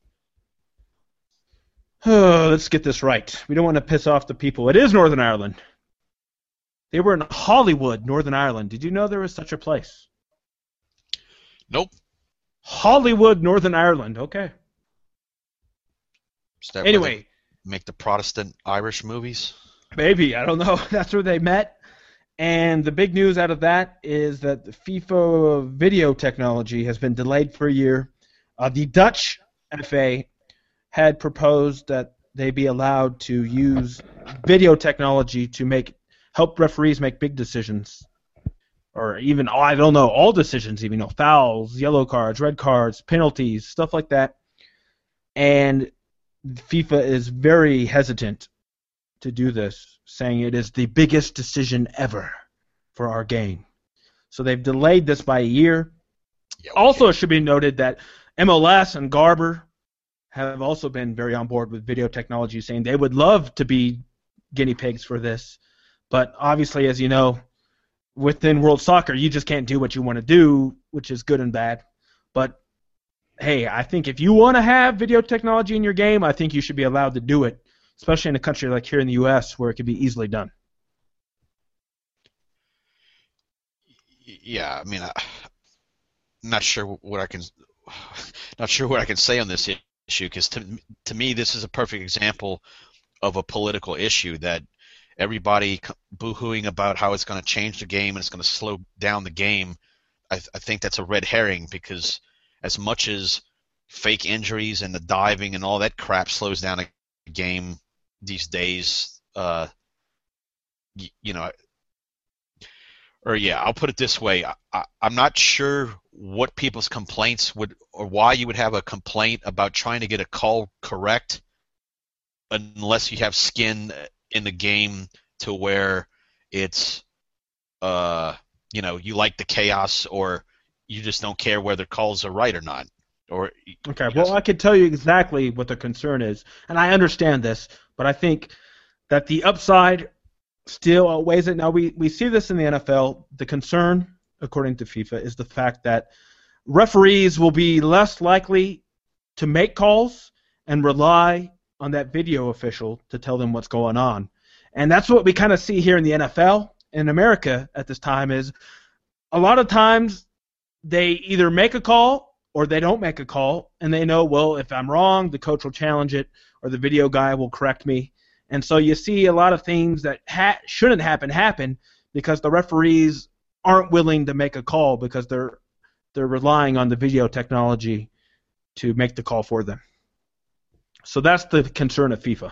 Oh, let's get this right. We don't want to piss off the people. It is Northern Ireland. They were in Hollywood, Northern Ireland. Did you know there was such a place? Nope. Hollywood, Northern Ireland. Okay. Is that Anyway. where they make the Protestant Irish movies? Maybe. I don't know. That's where they met. And the big news out of that is that the FIFA video technology has been delayed for a year. Uh, the Dutch F A had proposed that they be allowed to use video technology to make help referees make big decisions, or even, I don't know, all decisions, even, you know, fouls, yellow cards, red cards, penalties, stuff like that. And FIFA is very hesitant to do this, saying it is the biggest decision ever for our game. So they've delayed this by a year. Yeah, okay. Also, it should be noted that M L S and Garber have also been very on board with video technology, saying they would love to be guinea pigs for this. But obviously, as you know, within World Soccer, you just can't do what you want to do, which is good and bad. But hey, I think if you want to have video technology in your game, I think you should be allowed to do it, especially in a country like here in the U S where it can be easily done. Yeah, I mean, I, I'm not sure what I can, not sure what I can say on this issue, because to to me, this is a perfect example of a political issue that everybody boo-hooing about how it's going to change the game and it's going to slow down the game. I, I think that's a red herring, because as much as fake injuries and the diving and all that crap slows down a game these days, uh, you, you know, or yeah, I'll put it this way. I, I, I'm not sure what people's complaints would, or why you would have a complaint about trying to get a call correct unless you have skin in the game to where it's, uh, you know, you like the chaos, or you just don't care whether calls are right or not. Or okay, well, I can tell you exactly what the concern is, and I understand this, but I think that the upside still outweighs it. Now, we, we see this in the N F L. The concern, according to FIFA, is the fact that referees will be less likely to make calls and rely on that video official to tell them what's going on. And that's what we kind of see here in the N F L. In America at this time is a lot of times they either make a call or they don't make a call, and they know, well, if I'm wrong, the coach will challenge it, or the video guy will correct me. And so you see a lot of things that ha- shouldn't happen happen because the referees aren't willing to make a call because they're they're relying on the video technology to make the call for them. So that's the concern of FIFA.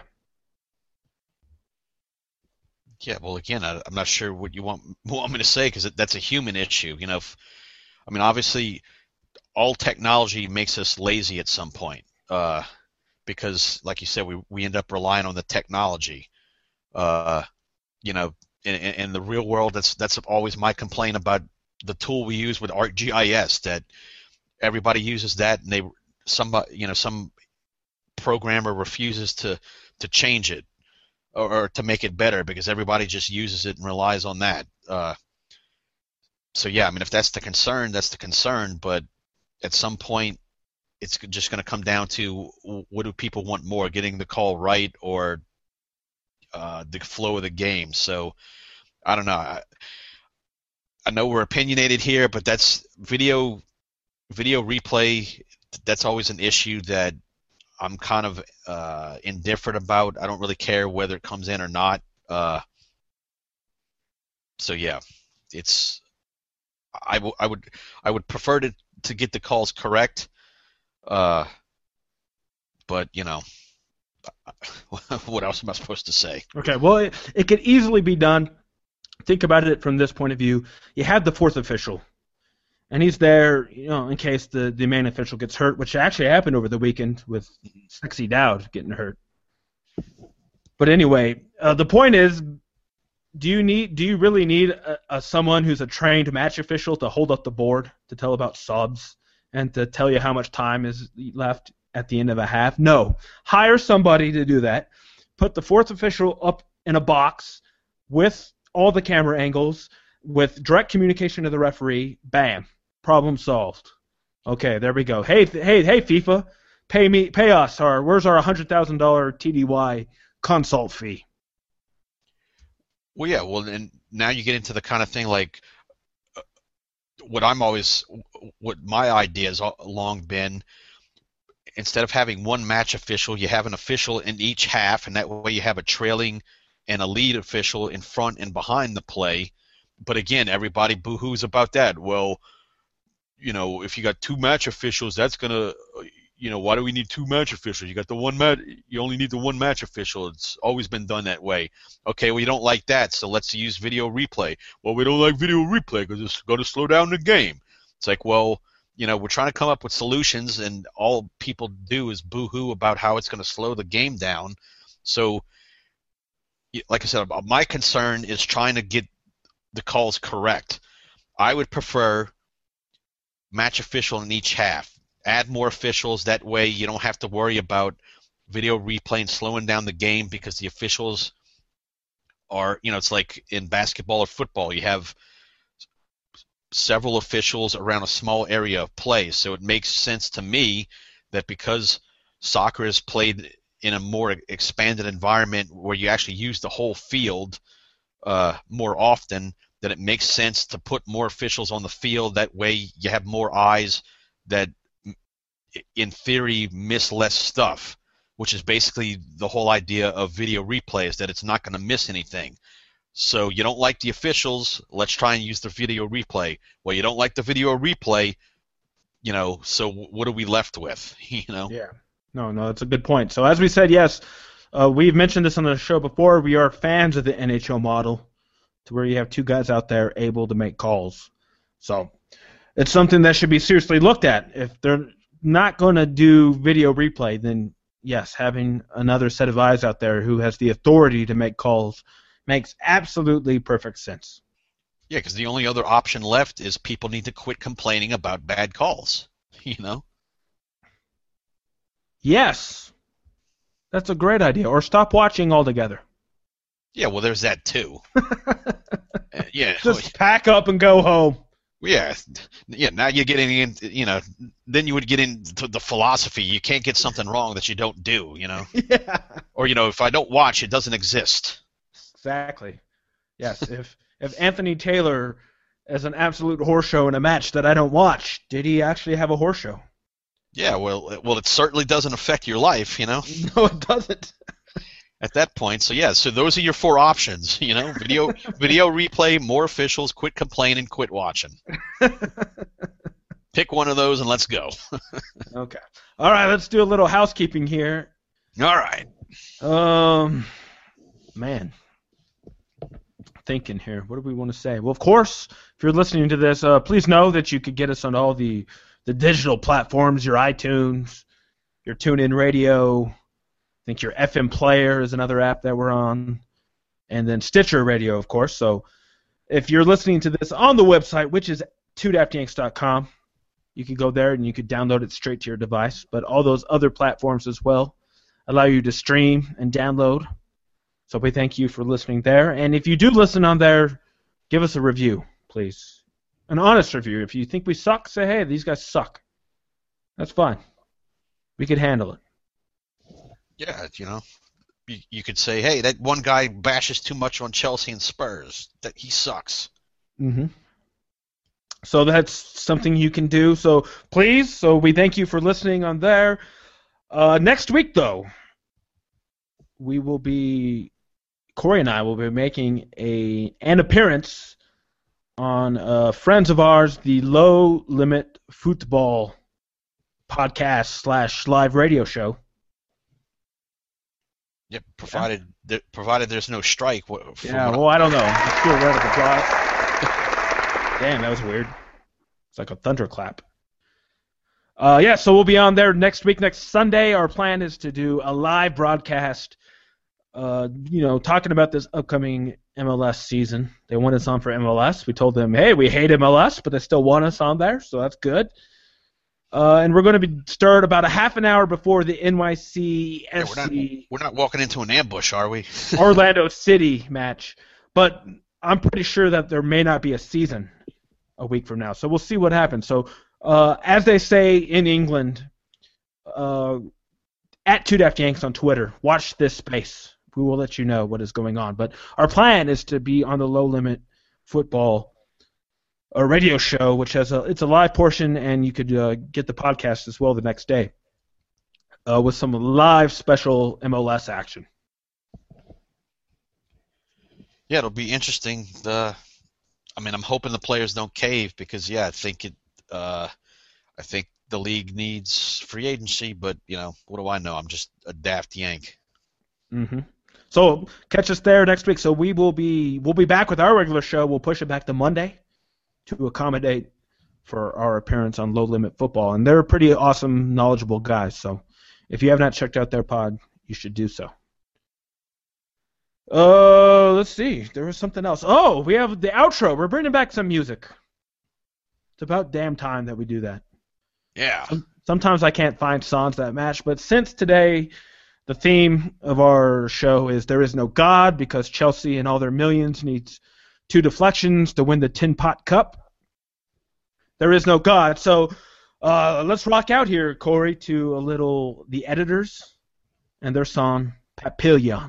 Yeah, well, again, I, I'm not sure what you want, want me to say, because that's a human issue. You know, if, I mean, obviously, all technology makes us lazy at some point, uh, because, like you said, we we end up relying on the technology. Uh, you know, in, in the real world, that's that's always my complaint about the tool we use with ArcGIS, that everybody uses that, and they somebody, you know, some programmer refuses to to change it or, or to make it better because everybody just uses it and relies on that. Uh, so yeah, I mean, if that's the concern, that's the concern. But at some point, it's just going to come down to what do people want more, getting the call right or uh, the flow of the game. So I don't know. I, I know we're opinionated here, but that's video video replay. That's always an issue that I'm kind of uh, indifferent about. I don't really care whether it comes in or not. Uh, so yeah, it's I, w- I would I would prefer to to get the calls correct. Uh, but you know, what else am I supposed to say? Okay, well, it, it could easily be done. Think about it from this point of view. You have the fourth official, and he's there, you know, in case the, the main official gets hurt, which actually happened over the weekend with Sexy Dowd getting hurt. But anyway, uh, the point is, do you need do you really need a, a someone who's a trained match official to hold up the board to tell about subs and to tell you how much time is left at the end of a half? No. Hire somebody to do that. Put the fourth official up in a box with all the camera angles, with direct communication to the referee. Bam. Problem solved. Okay, there we go. Hey, th- hey, hey, FIFA, pay me, pay us. Our where's our one hundred thousand dollars T D Y consult fee? Well, yeah. Well, and now you get into the kind of thing like uh, what I'm always, what my idea has long been. Instead of having one match official, you have an official in each half, and that way you have a trailing and a lead official in front and behind the play. But again, everybody boo-hoos about that. Well, you know, if you got two match officials, that's gonna, you know, why do we need two match officials? You got the one match, you only need the one match official. It's always been done that way. Okay, well, you don't like that, so let's use video replay. Well, we don't like video replay because it's going to slow down the game. It's like, well, you know, we're trying to come up with solutions, and all people do is boo-hoo about how it's going to slow the game down. So, like I said, my concern is trying to get the calls correct. I would prefer match official in each half. Add more officials. That way you don't have to worry about video replay and slowing down the game because the officials are, you know, it's like in basketball or football. You have several officials around a small area of play. So it makes sense to me that because soccer is played in a more expanded environment where you actually use the whole field uh, more often, that it makes sense to put more officials on the field. That way you have more eyes that in theory miss less stuff, which is basically the whole idea of video replay, is that it's not going to miss anything. So you don't like the officials, let's try and use the video replay. Well, you don't like the video replay, you know, so what are we left with? You know? Yeah. No, no, that's a good point. So as we said, yes, uh, we've mentioned this on the show before, we are fans of the N H L model, to where you have two guys out there able to make calls. So it's something that should be seriously looked at. If they're not going to do video replay, then yes, having another set of eyes out there who has the authority to make calls makes absolutely perfect sense. Yeah, because the only other option left is people need to quit complaining about bad calls, you know? Yes. That's a great idea. Or stop watching altogether. Yeah, well, there's that too. uh, yeah. Just pack up and go home. Yeah, yeah. Now you're getting in, you know. Then you would get into the philosophy. You can't get something wrong that you don't do, you know. Yeah. Or you know, if I don't watch, it doesn't exist. Exactly. Yes. if if Anthony Taylor has an absolute horse show in a match that I don't watch, did he actually have a horse show? Yeah. Well, well, it certainly doesn't affect your life, you know. No, it doesn't. At that point, so yeah, so those are your four options, you know, video video replay, more officials, quit complaining, quit watching. Pick one of those and let's go. Okay. All right, let's do a little housekeeping here. All right. Um, man, thinking here. What do we want to say? Well, of course, if you're listening to this, uh, please know that you could get us on all the, the digital platforms, your iTunes, your TuneIn Radio. I think your F M Player is another app that we're on, and then Stitcher Radio, of course. So if you're listening to this on the website, which is two daft yanks dot com, you can go there and you could download it straight to your device. But all those other platforms as well allow you to stream and download. So we thank you for listening there. And if you do listen on there, give us a review, please. An honest review. If you think we suck, say, hey, these guys suck. That's fine. We could handle it. Yeah, you know, you, you could say, hey, that one guy bashes too much on Chelsea and Spurs. That he sucks. Mm-hmm. So that's something you can do. So please, so we thank you for listening on there. Uh, next week, though, we will be, Corey and I will be making a an appearance on uh, friends of ours, the Low Limit Football podcast slash live radio show. Yeah, provided yeah. There, provided there's no strike. Yeah, well, I don't know. Let's do a round of applause. Damn, that was weird. It's like a thunderclap. Uh, yeah, so we'll be on there next week, next Sunday. Our plan is to do a live broadcast, uh, you know, talking about this upcoming M L S season. They want us on for M L S. We told them, hey, we hate M L S, but they still want us on there, so that's good. Uh, and we're going to be start about a half an hour before the N Y C F C yeah, we're, not, we're not walking into an ambush, are we? Orlando City match. But I'm pretty sure that there may not be a season a week from now, so we'll see what happens. So, uh, as they say in England, uh, at Two Daft Yanks on Twitter, watch this space. We will let you know what is going on. But our plan is to be on the Low Limit Football a radio show, which has a it's a live portion, and you could uh, get the podcast as well the next day uh, with some live special M L S action. Yeah, it'll be interesting. The, I mean, I'm hoping the players don't cave because, yeah, I think it. Uh, I think the league needs free agency, but you know, what do I know? I'm just a daft Yank. Mm-hmm. So catch us there next week. So we will be we'll be back with our regular show. We'll push it back to Monday to accommodate for our appearance on Low Limit Football. And they're pretty awesome, knowledgeable guys. So if you have not checked out their pod, you should do so. Uh, let's see. There was something else. Oh, we have the outro. We're bringing back some music. It's about damn time that we do that. Yeah. Sometimes I can't find songs that match, but since today the theme of our show is There Is No God because Chelsea and all their millions needs two deflections to win the Tin Pot Cup. There is no God. So uh, let's rock out here, Corey, to a little The Editors and their song Papillon.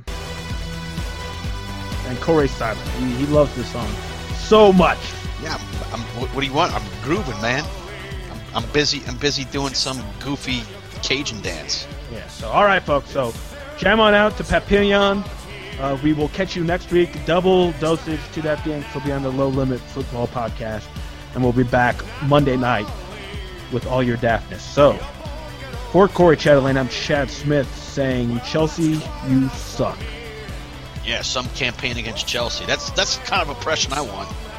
And Corey's silent. He, he loves this song so much. Yeah, I'm, I'm, what, what do you want? I'm grooving, man. I'm, I'm busy. I'm busy doing some goofy Cajun dance. Yeah. So all right, folks. So jam on out to Papillon. Uh, we will catch you next week. Double dosage to that Yanks will be on the Low Limit Football Podcast, and we'll be back Monday night with all your daftness. So, for Corey Chatelain, I'm Chad Smith saying, Chelsea, you suck. Yeah, some campaign against Chelsea. That's that's the kind of impression I want.